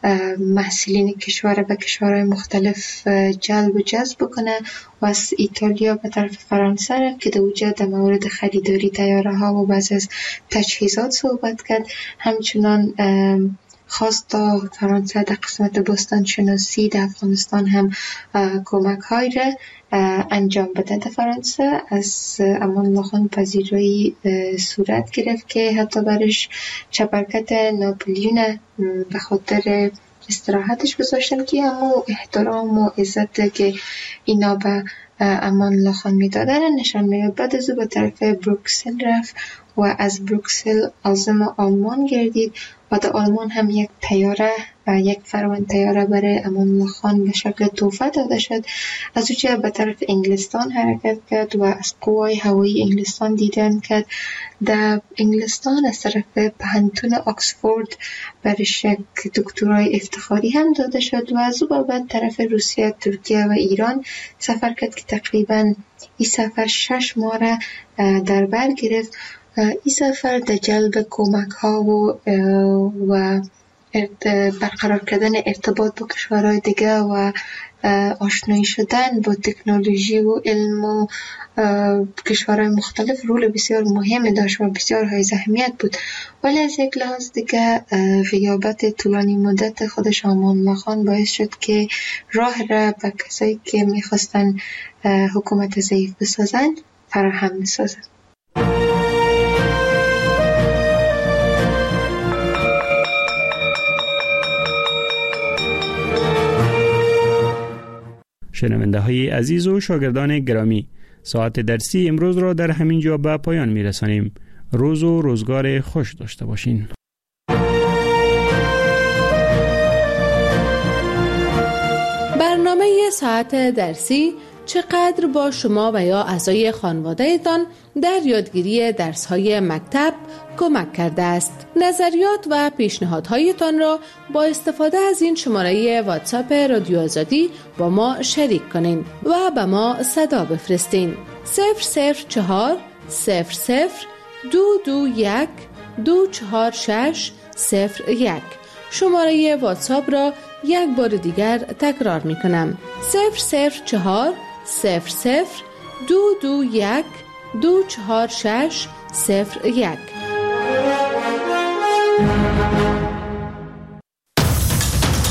محصولین کشور به کشورهای مختلف جلب و جذب بکنه و از ایتالیا به طرف فرانسه رفت که در اونجا در مورد خریداری طیاره ها و بعضی از تجهیزات صحبت کرد. همچنان خواست تا فرانسه در قسمت باستان شناسی در افغانستان هم کمک های را انجام بده. در فرانسه از امان الله خان پذیرایی صورت گرفت که حتی برش چپرکت ناپلیون به خاطر استراحتش گذاشتن که همو احترام و عزت که اینا به امان الله خان میدادن نشان میاد. بعد از او به طرف بروکسل رفت و از بروکسل عازم آلمان گردید و در آلمان هم یک طیاره و یک فرمان طیاره برای امان الله خان به شکل تحفه داده شد. از اونجا به طرف انگلستان حرکت کرد و از قوای هوایی انگلستان دیدن کرد در انگلستان از طرف پهنتون آکسفورد برش دکترای افتخاری هم داده شد و از او بعد طرف روسیه، ترکیه و ایران سفر کرد که تقریبا این سفر شش ماه را در بر گرفت. این سفر در جلب کمک ها و و برقرار کردن ارتباط با کشورهای دیگه و آشنایی شدن با تکنولوژی و علم و کشورهای مختلف رول بسیار مهمی داشت و بسیار های اهمیت بود. ولی از یک لحاظ دیگه غیابت طولانی مدت خودش امان الله خان باعث شد که راه را به کسایی که میخواستن حکومت ضعیف بسازن فراهم بسازن. شنونده های عزیز و شاگردان گرامی، ساعت درسی امروز را در همین جا به پایان می رسانیم. روز و روزگار خوش داشته باشین. برنامه ساعت درسی چقدر با شما و یا اعضای خانواده‌تان در یادگیری درس‌های مکتب کمک کرده است. نظریات و پیشنهادهایتان را با استفاده از این شماره واتساپ رادیو آزادی با ما شریک کنین و به ما صدا بفرستین. صفر صفر چهار صفر صفر دو دو یک دو چهار شش صفر یک. شماره واتساپ را یک بار دیگر تکرار می کنم. صفر صفر چهار صفر صفر دو دو یک دو چهار شش صفر یک.